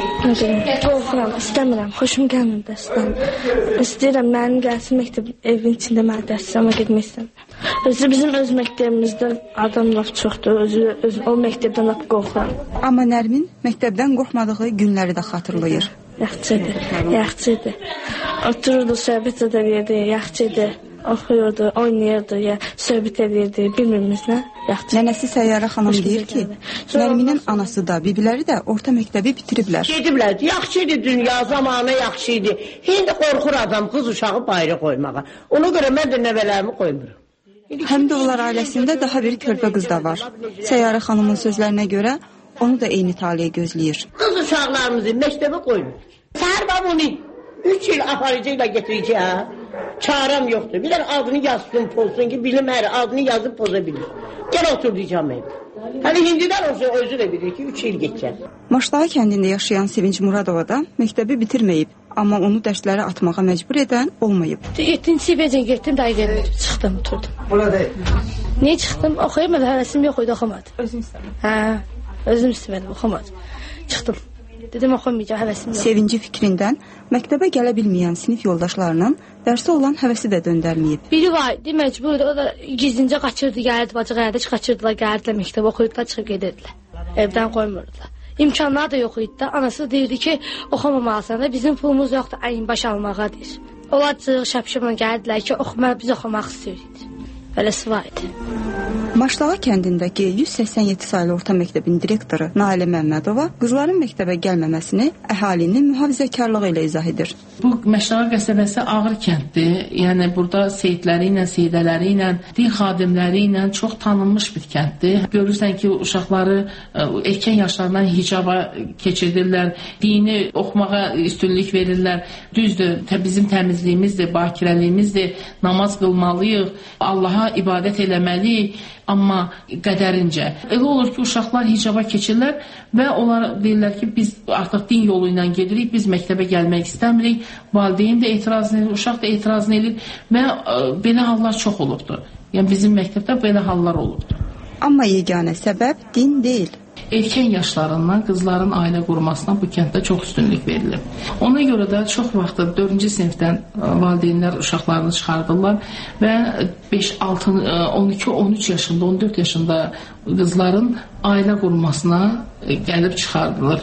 Qorxuram, istəmirəm, xoşum gəlmir dərsdən. İstəyirəm mənim gəlsin məktəb evin içində mən dərsləmə getmək istəmirəm. Özü bizim öz məktəbimizdə adam laf çoxdur, özü, özü o məktəbdən laf qorxuram. Amma Nərmin məktəbdən qorxmadığı günləri də xatırlayır. Yaxşıdır, yaxşıdır. Otururdu, söhbət edirdi, yaxşıdır. Oxuyurdu, oynayırdı, ya söhbət edirdi, bilmirimiz nə? Yaxşı. Nənəsi Səyyarə xanım deyir ki, Nərminin anası da, bibiləri də orta məktəbi bitiriblər. Gediblər, yaxşı idi dünya, zamanı yaxşı idi. Hindi qorxur adam qız uşağı bayra qoymağa. Ona görə mən də nəvələrimi qoymuram. Həmidovlar ailəsində daha bir körpə qız da var. Səyyarə xanımın sözlərinə görə onu da eyni taliyə gözləyir. Qız uşaqlarımızı məktəbə qoymur. Səhər babunu üç il aparıcıyla getirəcək. Çarəm yoxdur. Bir də adını yazsın, pozsun ki, bilim hər adını yazıb poza bilir. Gəl otur diyeceğim evdə. Hələ hindidən olsa özü də bilir ki, üç il geçəcək. Maşdağı kəndində yaşayan Sevinç Muradova da məktəbi bitirməyib, amma onu dərsləri atmağa məcbur edən olmayıb. yeddinci sinifəcən getdim, daha gəlmir. Çıxdım, oturdum. Burada deyil. Niyə çıxdım? Oxuyamadım, həvəsim yox idi, oxumadım. Özüm istəmədim. Hə, özüm istəmədim, oxumadım. Çıxdım. Dedim oxumayacaq, həvəsim yox. Sevinci fikrindən məktəbə gələ bilməyən sinif yoldaşlarının dərsə olan həvəsi də döndərməyib. Biri var idi, məcbur idi, o da gizlincə qaçırdı, gəlirdi, bacı gəlirdi, qaçırdılar, gəlirdilər məktəbə, oxuyurdular, çıxıb gedirdilər. Evdən qoymurdular. İmkanlar da yox idi. Anası deyirdi ki, oxumamalısan da bizim pulumuz yoxdur, əyin baş almağa deyir. Onlar cığ şəpşəmlə gəlirdilər ki, oxuma, biz oxumaq istəyirik. Beləsi var idi. Maşdağa kəndindəki yüz səksən yeddi saylı orta məktəbin direktoru Nailə Məmmədova qızların məktəbə gəlməməsini əhalinin mühafizəkarlığı ilə izah edir. Bu Maşdağa qəsəbəsi ağır kənddir. Yəni burada seyidləri ilə, seydələri ilə, din xadimləri ilə çox tanınmış bir kənddir. Görürsən ki, uşaqları erkən yaşlarından hicaba keçirdirlər, dini oxumağa üstünlük verirlər. Düzdür, bizim təmizliyimizdir, bakirəliyimizdir, namaz qılmalıyıq, Allaha ibadət eləməliyik. Amma qədərincə. Elə olur ki, uşaqlar hicaba keçirlər və onlar deyirlər ki, biz artıq din yolu ilə gedirik, biz məktəbə gəlmək istəmirik. Valideyn də etirazını edir, uşaq da etirazını edir və ə, belə hallar çox olubdur. Yəni bizim məktəbdə belə hallar olubdur. Amma yeganə səbəb din deyil. Erkən yaşlarından qızların ailə qurmasına bu kənddə çox üstünlük verilib. Ona görə də çox vaxtı dördüncü sinifdən valideynlər uşaqlarını çıxardırlar və beş, altı, on iki, on üç yaşında, on dörd yaşında qızların ailə qurmasına gəlib çıxardılır.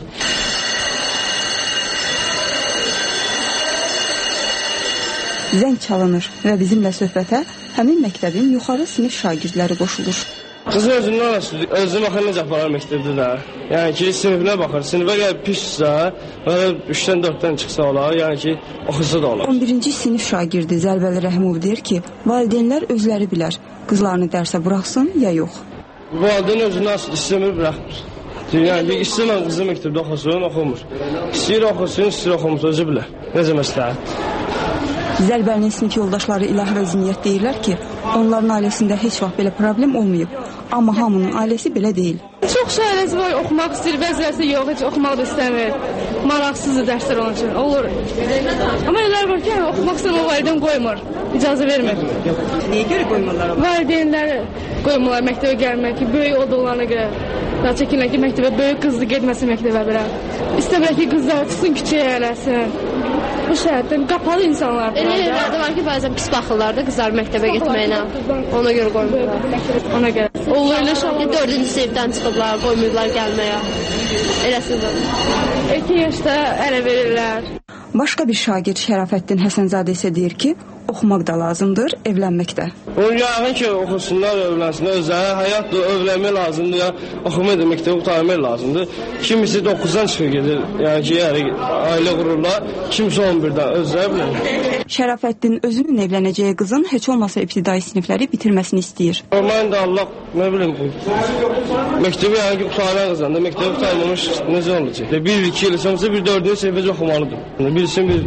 Zəng çalınır və bizimlə söhbətə həmin məktəbin yuxarı sinif şagirdləri qoşulur. Qızın özündən asılı, özünə baxır necə aparar məktəbdə də. Yəni ki, sinifinə baxır, sinifə gəlib pişsə, üçdən dörddən çıxsa olar, yəni ki, oxusa da olar. on birinci sinif şagirdi Zərbəli Rəhimov deyir ki, valideynlər özləri bilər, qızlarını dərsə buraxsın ya yox. Valideyn özündən asılı, istəmir, buraxmır. Yəni, bir istəmən qızı məktəbdə oxusun, oxumur. İstəyir oxusun, istəyir oxumur, özü bilər. Necə məsləhət? Zərbəlinin sinif yoldaşları İlahi və Ziniyyət deyirlər ki, onların ailəsində heç vaxt belə problem olmayıb. Amma hamının ailəsi belə deyil. Çox ailəsi var, oxumaq istəyir, bəzilərsə yox, heç oxumaq da istəmir. Maraqsızdır dərslər onun üçün, olur. Amma elələr var ki, oxumaq istəmir, valideyn qoymur, icazə vermir. Niyə görə qoymurlar? Valideynləri qoymurlar məktəbə gəlmək ki, böyük olduğuna görə. Daha çəkinlər ki, məktəbə böyük qızlı getməsin məktəbə belə. İstəmirlər ki, qızlar çıxsın, küçəyə eləsin. Bu şəhərdən qapalı insanlar. Elə yerlərdə var ki, bəzən pis baxırlar da qızlar məktəbə getməyinə. Ona görə qoymurlar. Ona görə. Olur elə şəhər. dördüncü sinifdən çıxıblar, qoymurlar gəlməyə. Eləsində. İki yaşda ələ verirlər. Başqa bir şagird Şərafəddin Həsənzadə isə deyir ki, oxumaq da lazımdır, evlənmək də. Onun yağın ki, oxusunlar, evlənsinlər, özləri həyatdır, evlənmək lazımdır, ya oxumaq da məktəbi qurtarmaq lazımdır. Kimisi doqquzdan çıxır gedir, yəni ki, yəni, ailə qururlar, kimisi on birdən, özləri bilir. Şərafəddin özünün evlənəcəyi qızın heç olmasa ibtidai sinifləri bitirməsini istəyir. Mən də Allah, nə bilim, məktəbi yəni ki, qurtaran qızdan da, məktəbi qurtarmamış necə olacaq? Bir, iki il, sonrası bir dördüncü sinifəcə oxumalıdır. Bilsin bir...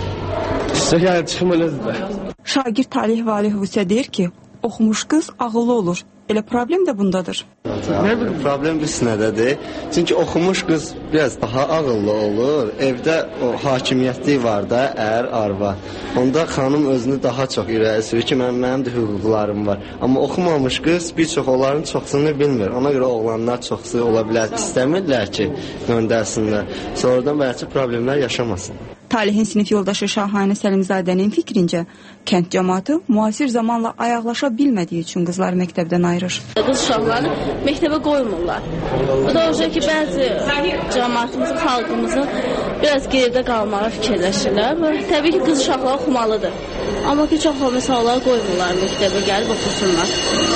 Yəni çıxım elədir də. Şagird Talih Valihov isə deyir ki, oxumuş qız ağıllı olur. Elə problem də bundadır. Problem biz nədədir? Çünki oxumuş qız biraz daha ağıllı olur. Evdə o hakimiyyətlik var da, ər, arva. Onda xanım özünü daha çox irəli sürür ki, mən, mənim də hüquqlarım var. Amma oxumamış qız bir çox onların çoxsunu bilmir. Ona görə oğlanlar çoxsu ola bilər. İstəmirlər ki, göndərsinlər. Sonradan bəlkə problemlər yaşamasın. Talihin sinif yoldaşı Şahanə Səlimzadənin fikrincə, kənd cəmaatı müasir zamanla ayaqlaşa bilmədiyi üçün qızları məktəbdən ayırır. Qız uşaqlarını məktəbə qoymurlar. Bu da olacaq ki, bəzi cəmaatımızın, xalqımızın biraz geridə qalmağa fikirləşirlər. Təbii ki, qız uşaqlar oxumalıdır. Amma ki, çox misallar qoymurlar məktəbə gəlib oxusunlar.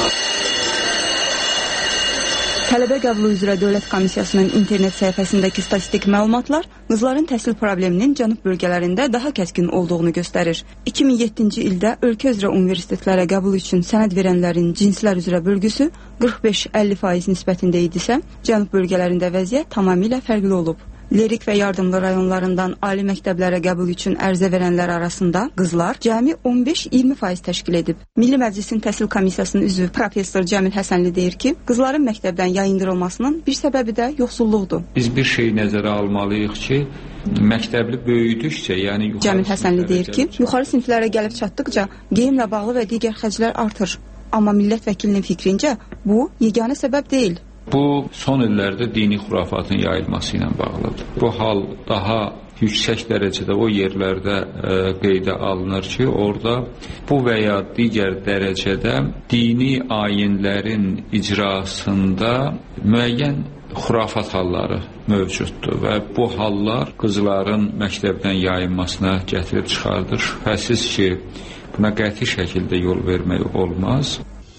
Tələbə qəbulu üzrə Dövlət Komissiyasının internet səhifəsindəki statistik məlumatlar qızların təhsil probleminin cənub bölgələrində daha kəskin olduğunu göstərir. iki min yeddinci ildə ölkə üzrə universitetlərə qəbul üçün sənəd verənlərin cinslər üzrə bölgüsü qırx beş əlli faiz nisbətində idisə, cənub bölgələrində vəziyyət tamamilə fərqli olub. Lerik və yardımlı rayonlarından ali məktəblərə qəbul üçün ərizə verənlər arasında qızlar cəmi on beş iyirmi faiz təşkil edib. Milli Məclisin Təhsil Komissiyasının üzvü professor Cəmil Həsənli deyir ki, qızların məktəbdən yayındırılmasının bir səbəbi də yoxsulluqdur. Biz bir şey nəzərə almalıyıq ki, məktəbli böyüdükcə, yəni yuxarı Cəmil Həsənli deyir ki, yuxarı siniflərə gəlib çatdıqca geyimlə bağlı və digər xərclər artır. Amma millət vəkilinin fikrincə bu yeganə səbəb deyil. Bu, son illərdə dini xurafatın yayılması ilə bağlıdır. Bu hal daha yüksək dərəcədə o yerlərdə ə, qeydə alınır ki, orada bu və ya digər dərəcədə dini ayinlərin icrasında müəyyən xurafat halları mövcuddur və bu hallar qızların məktəbdən yayılmasına gətirib çıxardır. Şübhəsiz ki, buna qəti şəkildə yol vermək olmaz.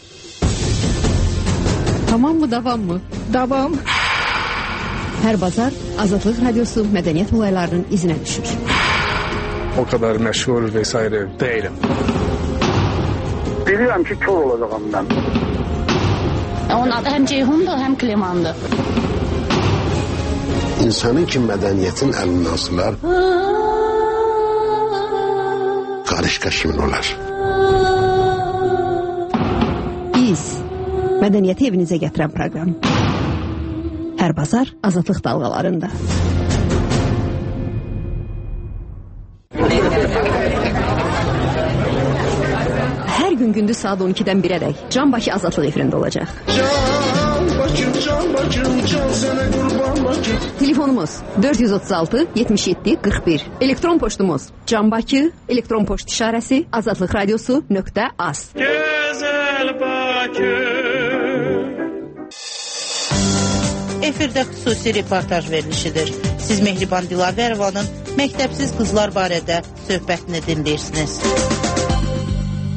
Tamam mı, davam mı? Davam. Hər bazar Azadlıq Radiosu mədəniyyət olaylarının izinə düşür. O kadar məşğul vesaire değilim. Bilirəm ki, kör olacağım mən. Onun adı həm Ceyhundur, həm Klemandır. İnsanın ki, mədəniyyətin əlindən asılar, qarışqa kimin olar? Biz mədəniyyəti evinizə gətirən proqram. Hər bazar Azadlıq dalğalarında. Hər gün gündüz saat on ikidən birədək Can Bakı Azadlıq efirində olacaq. Can Bakım, Can Bakım, Can sənə qurban Bakım. Telefonumuz dörd yüz otuz altı yetmiş yeddi qırx bir. Elektron poçtumuz Can Bakı, elektron poçt işarəsi azadlıq radiosu nöqtə az. Gözəl Bakı. Efirdə xüsusi reportaj verilişidir. Siz Mehriban Dilavərovanın məktəbsiz qızlar barədə söhbətini dinləyirsiniz.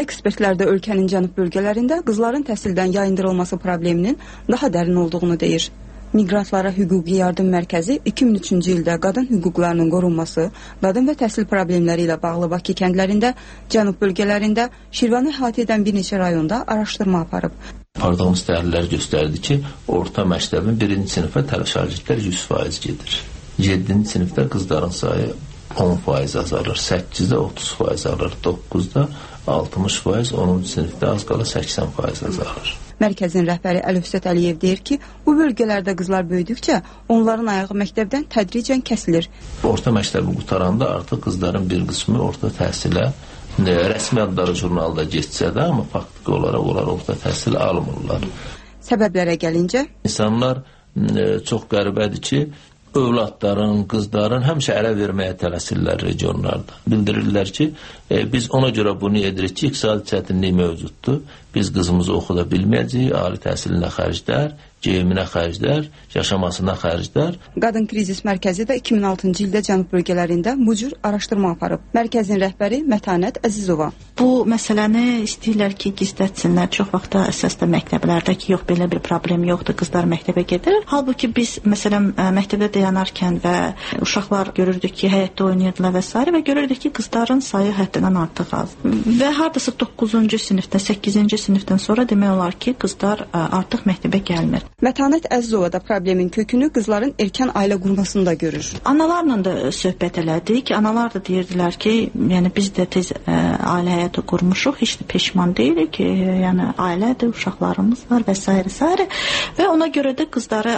Ekspertlər də ölkənin cənub bölgələrində qızların təhsildən yayındırılması probleminin daha dərin olduğunu deyir. Miqrantlara hüquqi yardım mərkəzi iki min üçüncü ildə qadın hüquqlarının qorunması, qadın və təhsil problemləri ilə bağlı Bakı kəndlərində, cənub bölgələrində, Şirvanı əhatə edən bir neçə rayonda araşdırma aparıb. Apardığımız təhlillər göstərdi ki, orta məktəbin birinci sinifə şagirdlər yüz faiz gedir. yeddinci sinifdə qızların sayı on faiz azalır, səkkizdə otuz faiz azalır, doqquzda altmış faiz, onuncu sinifdə az qala səksən faiz azalır. Mərkəzin rəhbəri Əlifsət Əliyev deyir ki, bu bölgələrdə qızlar böyüdükcə onların ayağı məktəbdən tədricən kəsilir. Orta məktəbi qutaranda artıq qızların bir qismi orta təhsilə rəsmi adları jurnalda geçsə də, amma faktiki olaraq onlar orta təhsil almırlar. Səbəblərə gəlincə, İnsanlar çox qəribədir ki, övladların, qızların həmişə ərə verməyə tələsirlər regionlarda. Bildirirlər ki, e, biz ona görə bunu edirik ki, iqtisadi çətinlik mövcuddur. Biz qızımızı oxuda bilməyəcəyik, ali təhsilinə xərclər, geyiminə xərclər, yaşamasına xərclər. Qadın Krizis Mərkəzi də iki min altıncı ildə cənub bölgələrində bu cür araşdırma aparıb. Mərkəzin rəhbəri Mətanət Əzizova. Bu məsələni istəyirlər ki, gizlətsinlər. Çox vaxtda əsasda məktəblərdə ki, yox, belə bir problem yoxdur, qızlar məktəbə gedir. Halbuki biz, məsələn, məktəbdə dayanarkən və uşaqlar görürdük ki, həyətdə oynayırdılar və s. və görürdük ki, qızların sayı həddindən artıq az. Və hardasa doqquzuncu sinifdən, səkkizinci sinifdən sonra demək olar ki, qızlar artıq məktəbə gəlmir. Mətanət Əzizova da problemin kökünü qızların erkən ailə qurmasında görür. Analarla da söhbət elədik. Analar da deyirdilər ki, yəni biz də tez ə, ailə həyatı qurmuşuq, heç də peşman deyilik ki, yəni ailədir, uşaqlarımız var və s. və və ona görə də qızları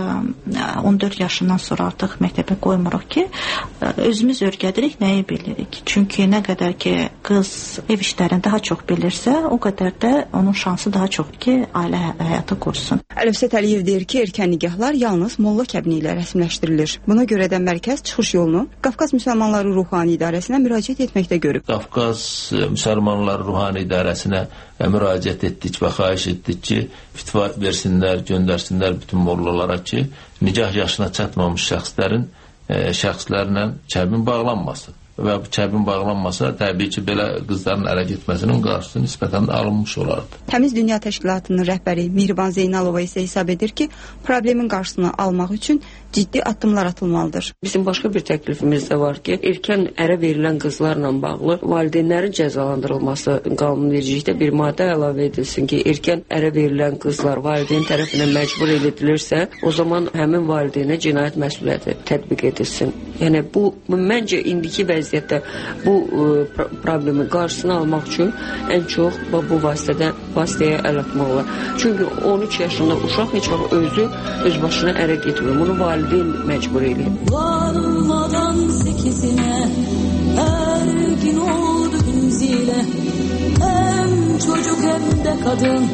ə, on dörd yaşından sonra artıq məktəbə qoymuruq ki, ə, özümüz öyrədirik, nəyi bilirik. Çünki nə qədər ki, qız ev işlərini daha çox bilirsə, o qədər də onun şansı daha çox ki, ailə həyatı qursun. Əlifsət Əliyev deyir ki, erkən nikahlar yalnız molla kəbini ilə rəsmiləşdirilir. Buna görə də mərkəz çıxış yolunu Qafqaz Müsəlmanları Ruhani İdarəsinə müraciət etməkdə görüb. Qafqaz Müsəlmanları Ruhani İdarəsinə müraciət etdik və xahiş etdik ki, fitva versinlər, göndərsinlər bütün mollalara ki, nikah yaşına çatmamış şəxslərin e, şəxslərlə kəbin bağlanmasın. Və bu kəbin bağlanmasa, təbii ki, belə qızların ərə getməsinin qarşısı nisbətən alınmış olardı. Təmiz Dünya Təşkilatının rəhbəri Mehriban Zeynalova isə hesab edir ki, problemin qarşısını almaq üçün ciddi addımlar atılmalıdır. Bizim başqa bir təklifimiz də var ki, erkən ərə verilən qızlarla bağlı valideynlərin cəzalandırılması qanunvericilikdə bir maddə əlavə edilsin ki, erkən ərə verilən qızlar valideyn tərəfindən məcbur edilirsə, o zaman həmin valideynə cinayət məsuliyyəti tətbiq edilsin. Yəni bu, məncə indiki vəziyyətdə bu ə, problemin qarşısını almaq üçün ən çox bu vasitədə vasitəyə əl atmaq olar. Çünki on üç yaşında uşaq heç vaxt özü öz başına ərə getmir. Bunu valideyn məcbur edir. Varmadan sekizine her gün oldu zile. Hem çocuk hem de kadın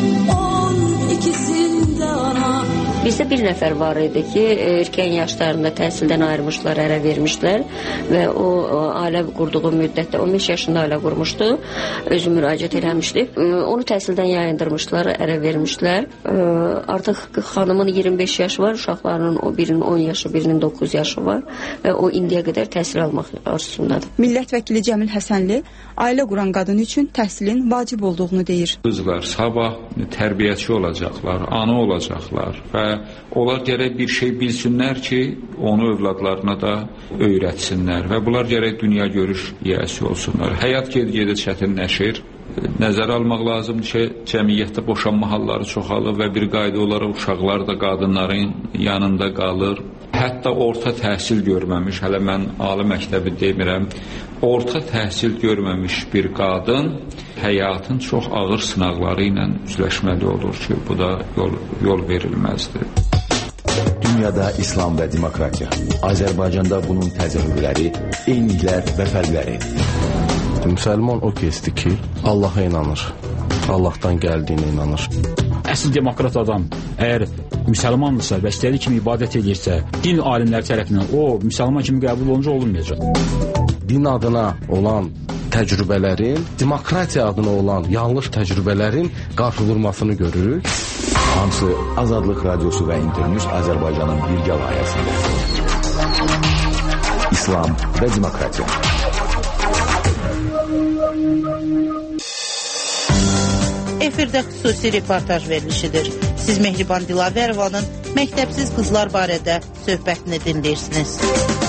on ikisinde ana. Bizdə bir nəfər var idi ki, erkən yaşlarında təhsildən ayrılmışlar, ərə vermişlər və o ailə qurduğu müddətdə on beş yaşında ailə qurmuşdu, özü müraciət eləmişdi. Onu təhsildən yayındırmışlar, ərə vermişlər. Artıq xanımın iyirmi beş yaşı var, uşaqlarının o birinin on yaşı, birinin doqquz yaşı var və o indiyə qədər təhsil almaq arzusundadır. Millət vəkili Cəmil Həsənli ailə quran qadın üçün təhsilin vacib olduğunu deyir. Qızlar sabah tərbiyəçi olacaqlar, ana olacaqlar və onlar gərək bir şey bilsinlər ki, onu övladlarına da öyrətsinlər və bunlar gərək dünya görüş yiyəsi olsunlar. Həyat ged-gedə çətinləşir. Nəzərə almaq lazımdır ki, cəmiyyətdə boşanma halları çoxalır və bir qayda olaraq uşaqlar da qadınların yanında qalır. Hətta orta təhsil görməmiş, hələ mən ali məktəbi demirəm, orta təhsil görməmiş bir qadın həyatın çox ağır sınaqları ilə üzləşməli olur ki, bu da yol, yol verilməzdir. Dünyada İslam və demokratiya. Azərbaycanda bunun təzahürləri, eyniliklər və fərqləri. Müsəlman o kəsdir ki, Allaha inanır, Allahdan gəldiyinə inanır. Əsl demokrat adam əgər müsəlmandırsa və istədiyi kimi ibadət edirsə, din alimləri tərəfindən o müsəlman kimi qəbul olunca olunmayacaq. Din adına olan təcrübələrin, demokratiya adına olan yanlış təcrübələrin qarşıdurmasını görürük. Hamısı Azadlıq Radiosu və İnternews Azərbaycanın birgə layihəsində. İslam və demokratiya. Efirdə xüsusi reportaj verilişidir. Siz Mehriban Dilavərovanın məktəbsiz qızlar barədə söhbətini dinləyirsiniz.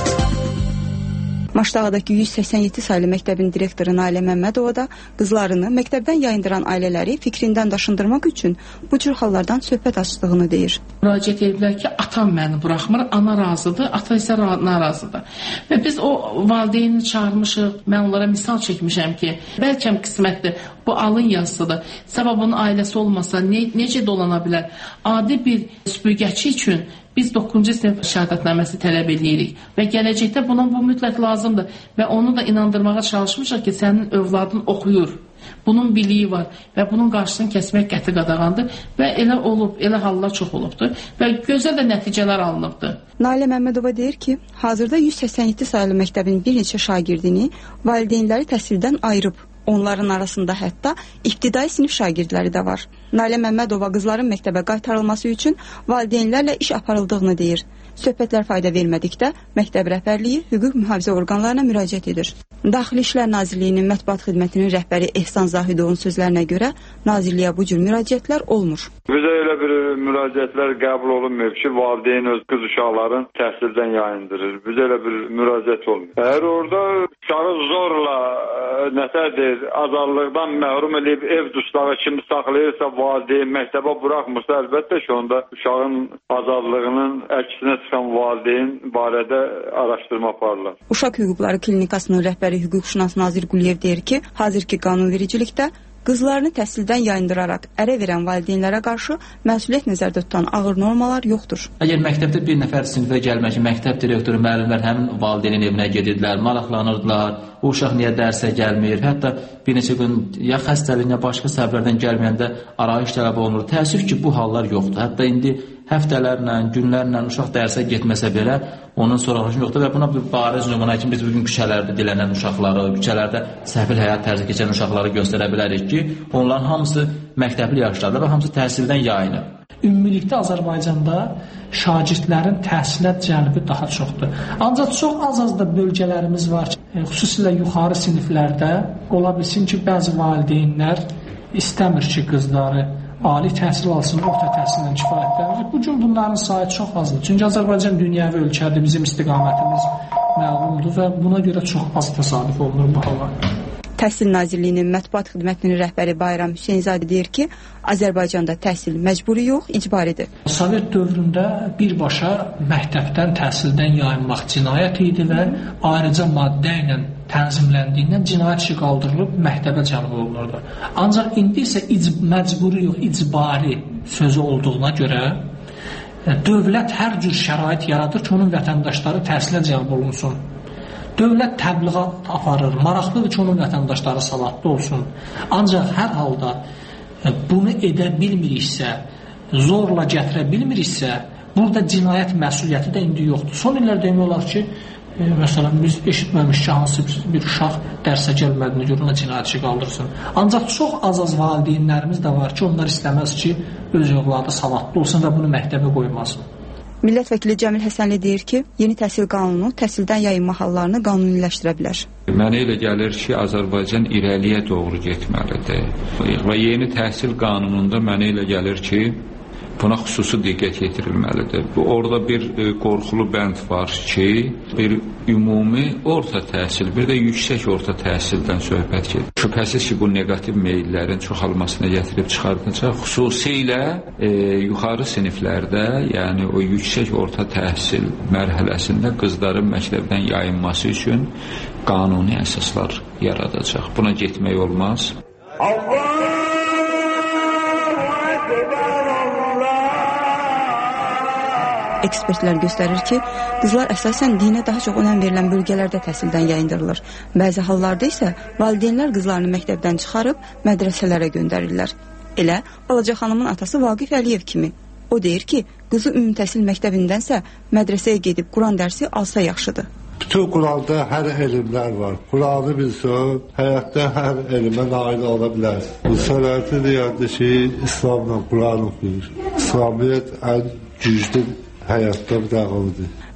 Maşdağdakı yüz səksən yeddi saylı məktəbin direktoru Nailə Məmmədova da qızlarını məktəbdən yayındıran ailələri fikrindən daşındırmaq üçün bu cür hallardan söhbət açdığını deyir. Müraciət ediblər ki, atam məni buraxmır, ana razıdır, ata isə narazıdır. Və biz o valideyni çağırmışıq, mən onlara misal çəkmişəm ki, bəlkə qismətdir, bu alın yazısıdır. Səbəb onun ailəsi olmasa ne, necə dolana bilər? Adi bir süpürgəçi üçün biz doqquzuncu sinif şəhadətnaməsi tələb edirik və gələcəkdə buna bu mütləq lazımdır və onu da inandırmağa çalışmışıq ki, sənin övladın oxuyur, bunun biliyi var və bunun qarşısını kəsmək qəti qadağandır və elə olub, elə hallar çox olubdur və gözəl də nəticələr alınıbdır. Nailə Məmmədova deyir ki, hazırda yüz səksən yeddi saylı məktəbin bir neçə şagirdini valideynləri təhsildən ayırıb. Onların arasında hətta ibtidai sinif şagirdləri də var. Nailə Məmmədova qızların məktəbə qaytarılması üçün valideynlərlə iş aparıldığını deyir. Söhbətlər fayda vermədikdə məktəb rəhbərliyi hüquq mühafizə orqanlarına müraciət edir. Daxili İşlər Nazirliyinin mətbuat xidmətinin rəhbəri Ehsan Zahidovun sözlərinə görə Nazirliyə bu cür müraciətlər olmur. Bizə elə bir müraciətlər qəbul olunmayıb ki, valideyn öz qız uşaqların təhsildən yayındırır. Bizə elə bir müraciət olmuyor. Əgər orada uşağı zorla nəsədir, azadlıqdan məhrum edib ev dustaqı kimi saxlayırsa, valideyn məktəbə buraxmırsa, əlbəttə ki, onda uşağın azadlığının əksinə çıxan valideyn barədə araşdırma aparırlar. Uşaq Hüquqları Klinikasının rəhbəri hüquqşünas Nazir Quliyev deyir ki, hazırki qanunvericilikdə qızlarını təhsildən yayındıraraq ərə verən valideynlərə qarşı məsuliyyət nəzərdə tutan ağır normalar yoxdur. Əgər məktəbdə bir nəfər sinifə gəlmək, məktəb direktoru, müəllimlər həmin valideynin evinə gedirdilər, maraqlanırdılar, o uşaq niyə dərsə gəlmir, hətta bir neçə gün ya xəstəlik, ya başqa səbəblərdən gəlməyəndə arayış tələb olunur. Təəssüf ki, bu hallar yoxdur. Hətta indi həftələrlə, günlərlə uşaq dərsə getməsə belə onun sorağışı yoxdur və buna bir bariz nümunə kimi biz bugün küçələrdə dilənən uşaqları, küçələrdə səhvil həyat tərzi keçən uşaqları göstərə bilərik ki, onların hamısı məktəbli yaşlardır və hamısı təhsildən yayınıb. Ümumilikdə Azərbaycanda şagirdlərin təhsilə cəlbi daha çoxdur. Ancaq çox az-az da bölgələrimiz var ki, xüsusilə yuxarı siniflərdə ola bilsin ki, bəzi valideynlər istəmir ki, qızları ali təhsil alsın, orta təhsillə kifayətlənir. Bu gün bunların sayı çox azdır. Çünki Azərbaycan dünyəvi ölkədir, bizim istiqamətimiz məlumdur və buna görə çox az təsadüf olunur bu hallar. Təhsil Nazirliyinin mətbuat xidmətinin rəhbəri Bayram Hüseynzadə deyir ki, Azərbaycanda təhsil məcburi yox, icbaridir. Sovet dövründə birbaşa məktəbdən, təhsildən yayınmaq cinayət idi və ayrıca maddə ilə tənzimləndiyindən cinayət işi qaldırılıb məktəbə cəlb olunurdu. Ancaq indi isə məcburi yox, icbari sözü olduğuna görə dövlət hər cür şərait yaradır ki, onun vətəndaşları təhsilə cəlb olunsun. Dövlət təbliğat aparır, maraqlıdır ki, onun vətəndaşları savadlı olsun. Ancaq hər halda bunu edə bilmiriksə, zorla gətirə bilmiriksə, burada cinayət məsuliyyəti də indi yoxdur. Son illər demək olar ki, e, məsələn, biz eşitməmiş ki, hansı bir uşaq dərsə gəlmədiyini görə ona cinayət işi qaldırsın. Ancaq çox az-az valideynlərimiz də var ki, onlar istəməz ki, öz övladı savadlı olsun və bunu məktəbə qoymasın. Millət vəkili Cəmil Həsənli deyir ki, yeni təhsil qanunu təhsildən yayınma hallarını qanuniləşdirə bilər. Mənə elə gəlir ki, Azərbaycan irəliyə doğru getməlidir. Və yeni təhsil qanununda mənə elə gəlir ki, buna xüsusi diqqət yetirilməlidir. Bu, orada bir e, qorxulu bənd var ki, bir ümumi orta təhsil, bir də yüksək orta təhsildən söhbət gedir. Şübhəsiz ki, bu negativ meyllərin çoxalmasına gətirib çıxardacaq. Xüsusilə e, yuxarı siniflərdə, yəni o yüksək orta təhsil mərhələsində qızların məktəbdən yayınması üçün qanuni əsaslar yaradacaq. Buna getmək olmaz. Allah! Ekspertlər göstərir ki, qızlar əsasən dinə daha çox önəm verilən bölgələrdə təhsildən yayındırılır. Bəzi hallarda isə valideynlər qızlarını məktəbdən çıxarıb mədrəsələrə göndərirlər. Elə Balaca xanımın atası Vaqif Əliyev kimi. O deyir ki, qızı ümumi təhsil məktəbindənsə mədrəsəyə gedib Quran dərsi alsa yaxşıdır. Bütün Quranda hər elmlər var. Quranı bilsə, həyatda hər elmə nail ola bilər. Bu sənəti deyəndə ki, İslamla Quran oxuyur. İslamiyyət ən güclü həyatda bir dağılıdır.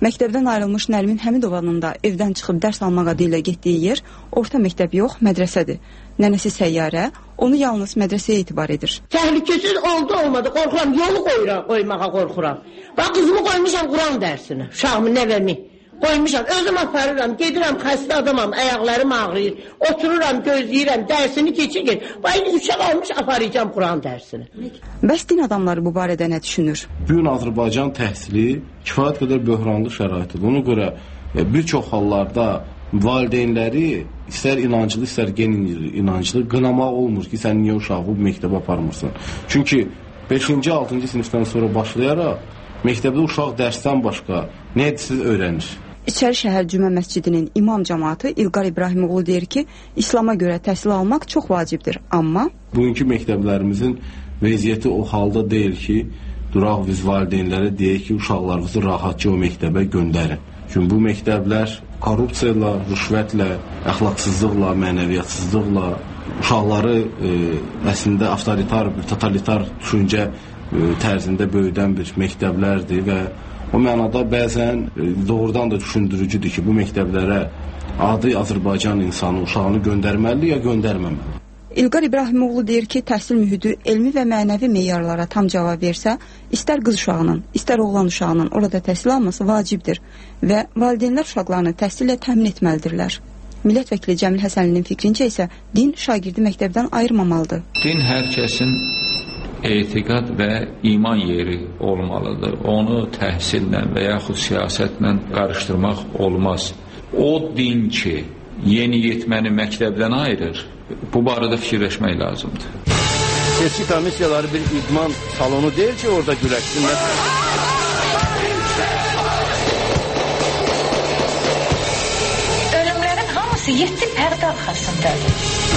Məktəbdən ayrılmış Nərmin Həmidovanın da evdən çıxıb dərs almaq adı ilə getdiyi yer orta məktəb yox, mədrəsədir. Nənəsi Səyyarə onu yalnız mədrəsəyə etibar edir. Təhlükəsiz oldu olmadı, qorxuram, yolu qoyuram, qoymağa qorxuram. Bax, qızımı qoymuşam Quran dərsinə, uşağımı, nəvəmi qoymuşam. Özüm aparıram, gedirəm, xəstə adamam, ayaqlarım ağrıyır, otururam, gözləyirəm, dərsini keçirir. Bayını uşaq almış, aparacam Quran dərsinə. Bəs din adamları bu barədə nə düşünür? Bu gün Azərbaycan təhsili kifayət qədər böhranlı şəraitdir. Ona görə bir çox hallarda valideynləri istər inanclı, istər gen inanclı qınamaq olmur ki, sən niyə uşağı bu məktəbə aparmırsan. Çünki beşinci altıncı sinifdən sonra başlayaraq məktəbdə uşaq dərsdən başqa nə edirsiz öyrənir. İçəri şəhər Cümə məscidinin imam cəmaatı İlqar İbrahimoğlu deyir ki, İslama görə təhsil almaq çox vacibdir, amma bugünkü məktəblərimizin vəziyyəti o halda deyil ki, duraq biz valideynlərə deyək ki, uşaqlarınızı rahatca o məktəbə göndərin. Çünki bu məktəblər korrupsiyayla, rüşvətlə, əxlaqsızlıqla, mənəviyyatsızlıqla uşaqları e, əslində avtoritar, totalitar düşüncə e, tərzində böyüdən bir məktəblərdir və o mənada bəzən e, doğrudan da düşündürücüdür ki, bu məktəblərə adi Azərbaycan insanı uşağını göndərməli ya göndərməməli. İlqar İbrahimoğlu deyir ki, təhsil mühiti elmi və mənəvi meyarlara tam cavab versə, istər qız uşağının, istər oğlan uşağının orada təhsil alması vacibdir və valideynlər uşaqlarını təhsillə təmin etməlidirlər. Millət vəkili Cəmil Həsənlinin fikrincə isə din şagirdi məktəbdən ayırmamalıdır. Din hər kəsin etiqad və iman yeri olmalıdır. Onu təhsillə və yaxud siyasətlə qarışdırmaq olmaz. O din ki, yeni yetməni məktəbdən ayırır, bu barədə fikirləşmək lazımdır. Seçki komissiyaları bir idman salonu deyil ki, orada güləşsinlər. Ölümlərin hamısı yeddi pərdə arxasındadır.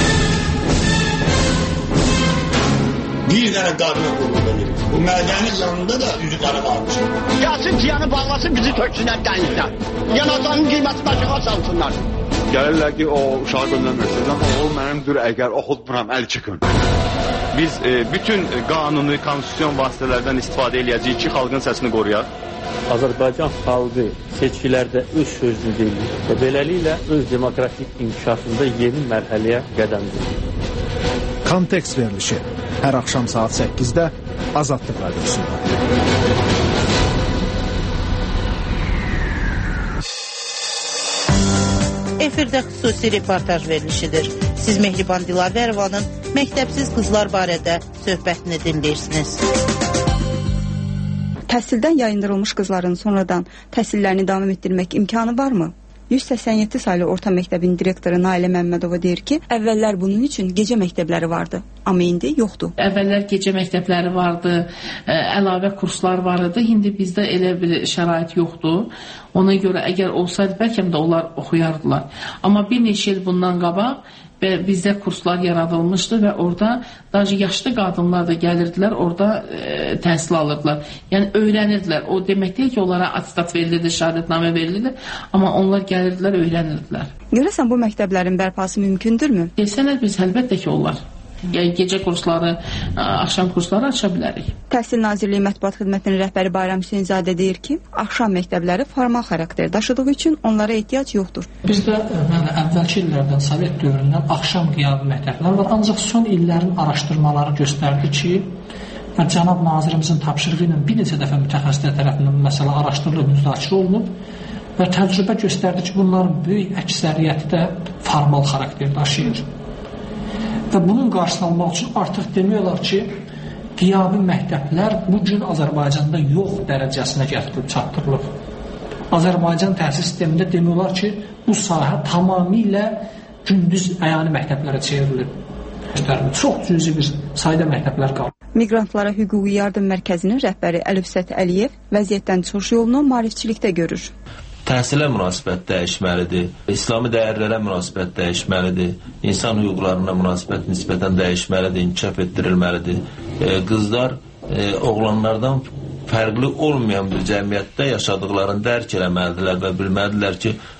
Bir dənə qadına qurulur. Bu mədənin yanında da üzü qara qalmış. Gəlsin ciyanı bağlasın, bizi töksünlər dənizdən. Yanacağının qiyməti başına salsınlar. Gəlirlər ki, o uşağı göndərmirsiniz, amma o mənimdir, əgər oxutmuram, əl çıxın. Biz e, bütün qanuni, konstitusyon vasitələrdən istifadə edəcəyik ki, xalqın səsini qoruyaq. Azərbaycan xalqı seçkilərdə öz sözünü deyir və beləliklə öz demokratik inkişafında yeni mərhələyə qədəm qoyur. Kontekst verilişi hər axşam saat səkkizdə Azadlıq Radiosunda. Efirdə xüsusi reportaj verilişidir. Siz Mehriban Dilavərovanın məktəbsiz qızlar barədə söhbətini dinləyirsiniz. Təhsildən yayındırılmış qızların sonradan təhsillərini davam etdirmək imkanı varmı? yüz səksən yeddi saylı orta məktəbin direktoru Nailə Məmmədova deyir ki, əvvəllər bunun üçün gecə məktəbləri vardı, amma indi yoxdur. Əvvəllər gecə məktəbləri vardı, əlavə kurslar var idi. İndi bizdə elə bir şərait yoxdur. Ona görə əgər olsaydı bəlkə də onlar oxuyardılar. Amma bir neçə il bundan qabaq bizdə kurslar yaradılmışdı və orada daha yaşlı qadınlar da gəlirdilər, orada e, təhsil alırdılar. Yəni öyrənirdilər. O demək deyil ki, onlara attestat verilirdi, şəhadətnamə verilirdi, amma onlar gəlirdilər, öyrənirdilər. Görəsən bu məktəblərin bərpası mümkündürmü? Desənlər biz əlbəttə ki, olar. Yəni gecə kursları, axşam kursları aça bilərik. Təhsil Nazirliyi Mətbuat Xidmətinin rəhbəri Bayram Hüseynzadə deyir ki, axşam məktəbləri formal xarakter daşıdığı üçün onlara ehtiyac yoxdur. Bizdə yəni, əvvəlki illərdən, Sovet dövründən axşam qiyabi məktəblər var, ancaq son illərin araşdırmaları göstərdi ki, Cənab Nazirimizin tapşırığı ilə bir neçə dəfə mütəxəssislər tərəfindən məsələ araşdırılıb, müzakirə olunub və təcrübə göstərdi ki, bunların böyük əksəriyyəti də formal xarakter daşıyır. Və bunun qarşısını almaq üçün artıq demək olar ki, qiyabi məktəblər bugün Azərbaycanda yox dərəcəsinə gətirilib çatdırılıb. Azərbaycan təhsil sistemində demək olar ki, bu sahə tamamilə gündüz əyani məktəblərə çevrilib. Çox cüzi bir sayda məktəblər qalıb. Miqrantlara Hüquqi Yardım Mərkəzinin rəhbəri Əlifsət Əliyev vəziyyətdən çıxış yolunu maarifçilikdə görür. Təhsilə münasibət dəyişməlidir, İslami dəyərlərə münasibət dəyişməlidir, insan hüquqlarına münasibət nisbətən dəyişməlidir, inkişaf etdirilməlidir. E, qızlar e, oğlanlardan fərqli olmayan bir cəmiyyətdə yaşadıqlarını dərk eləməlidirlər və bilməlidirlər ki,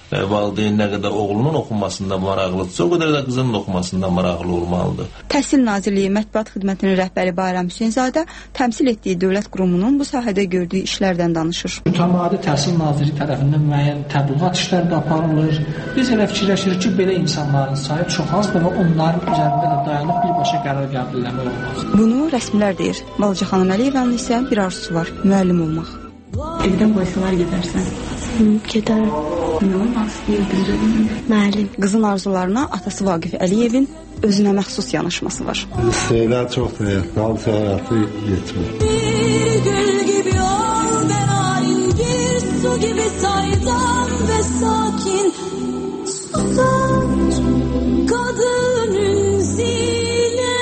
e, valideyn nə qədər oğlunun oxunmasında maraqlıdırsa, o qədər də qızının oxumasında maraqlı olmalıdır. Təhsil Nazirliyi Mətbuat Xidmətinin rəhbəri Bayram Hüseynzadə təmsil etdiyi dövlət qurumunun bu sahədə gördüyü işlərdən danışır. Mütəmadi Təhsil Nazirliyi tərəfindən müəyyən təbliğat işləri də aparılır. Biz elə fikirləşirik ki, belə insanların sayı çox azdır və onların üzərində də dayanıb birbaşa qərar qəbul etmək olmaz. Bunu rəsmilər deyir. Balaca xanım Əliyevanın isə bir arzusu var, müəllim olmaq. Evdən qoysalar gedərsən. Gedərəm. Nə olmaq istəyirdin? Müəllim. Qızın arzularına atası Vaqif Əliyevin özünə məxsus yanaşması var. İstəklər çoxdur, həyatdan həyatı yetmir. Bir gül gibi ol, ben hain bir su gibi saydam ve sakin susar kadının zile.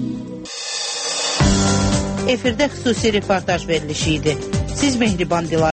Efirdə xüsusi reportaj verilişi idi. Siz Mehriban Dilar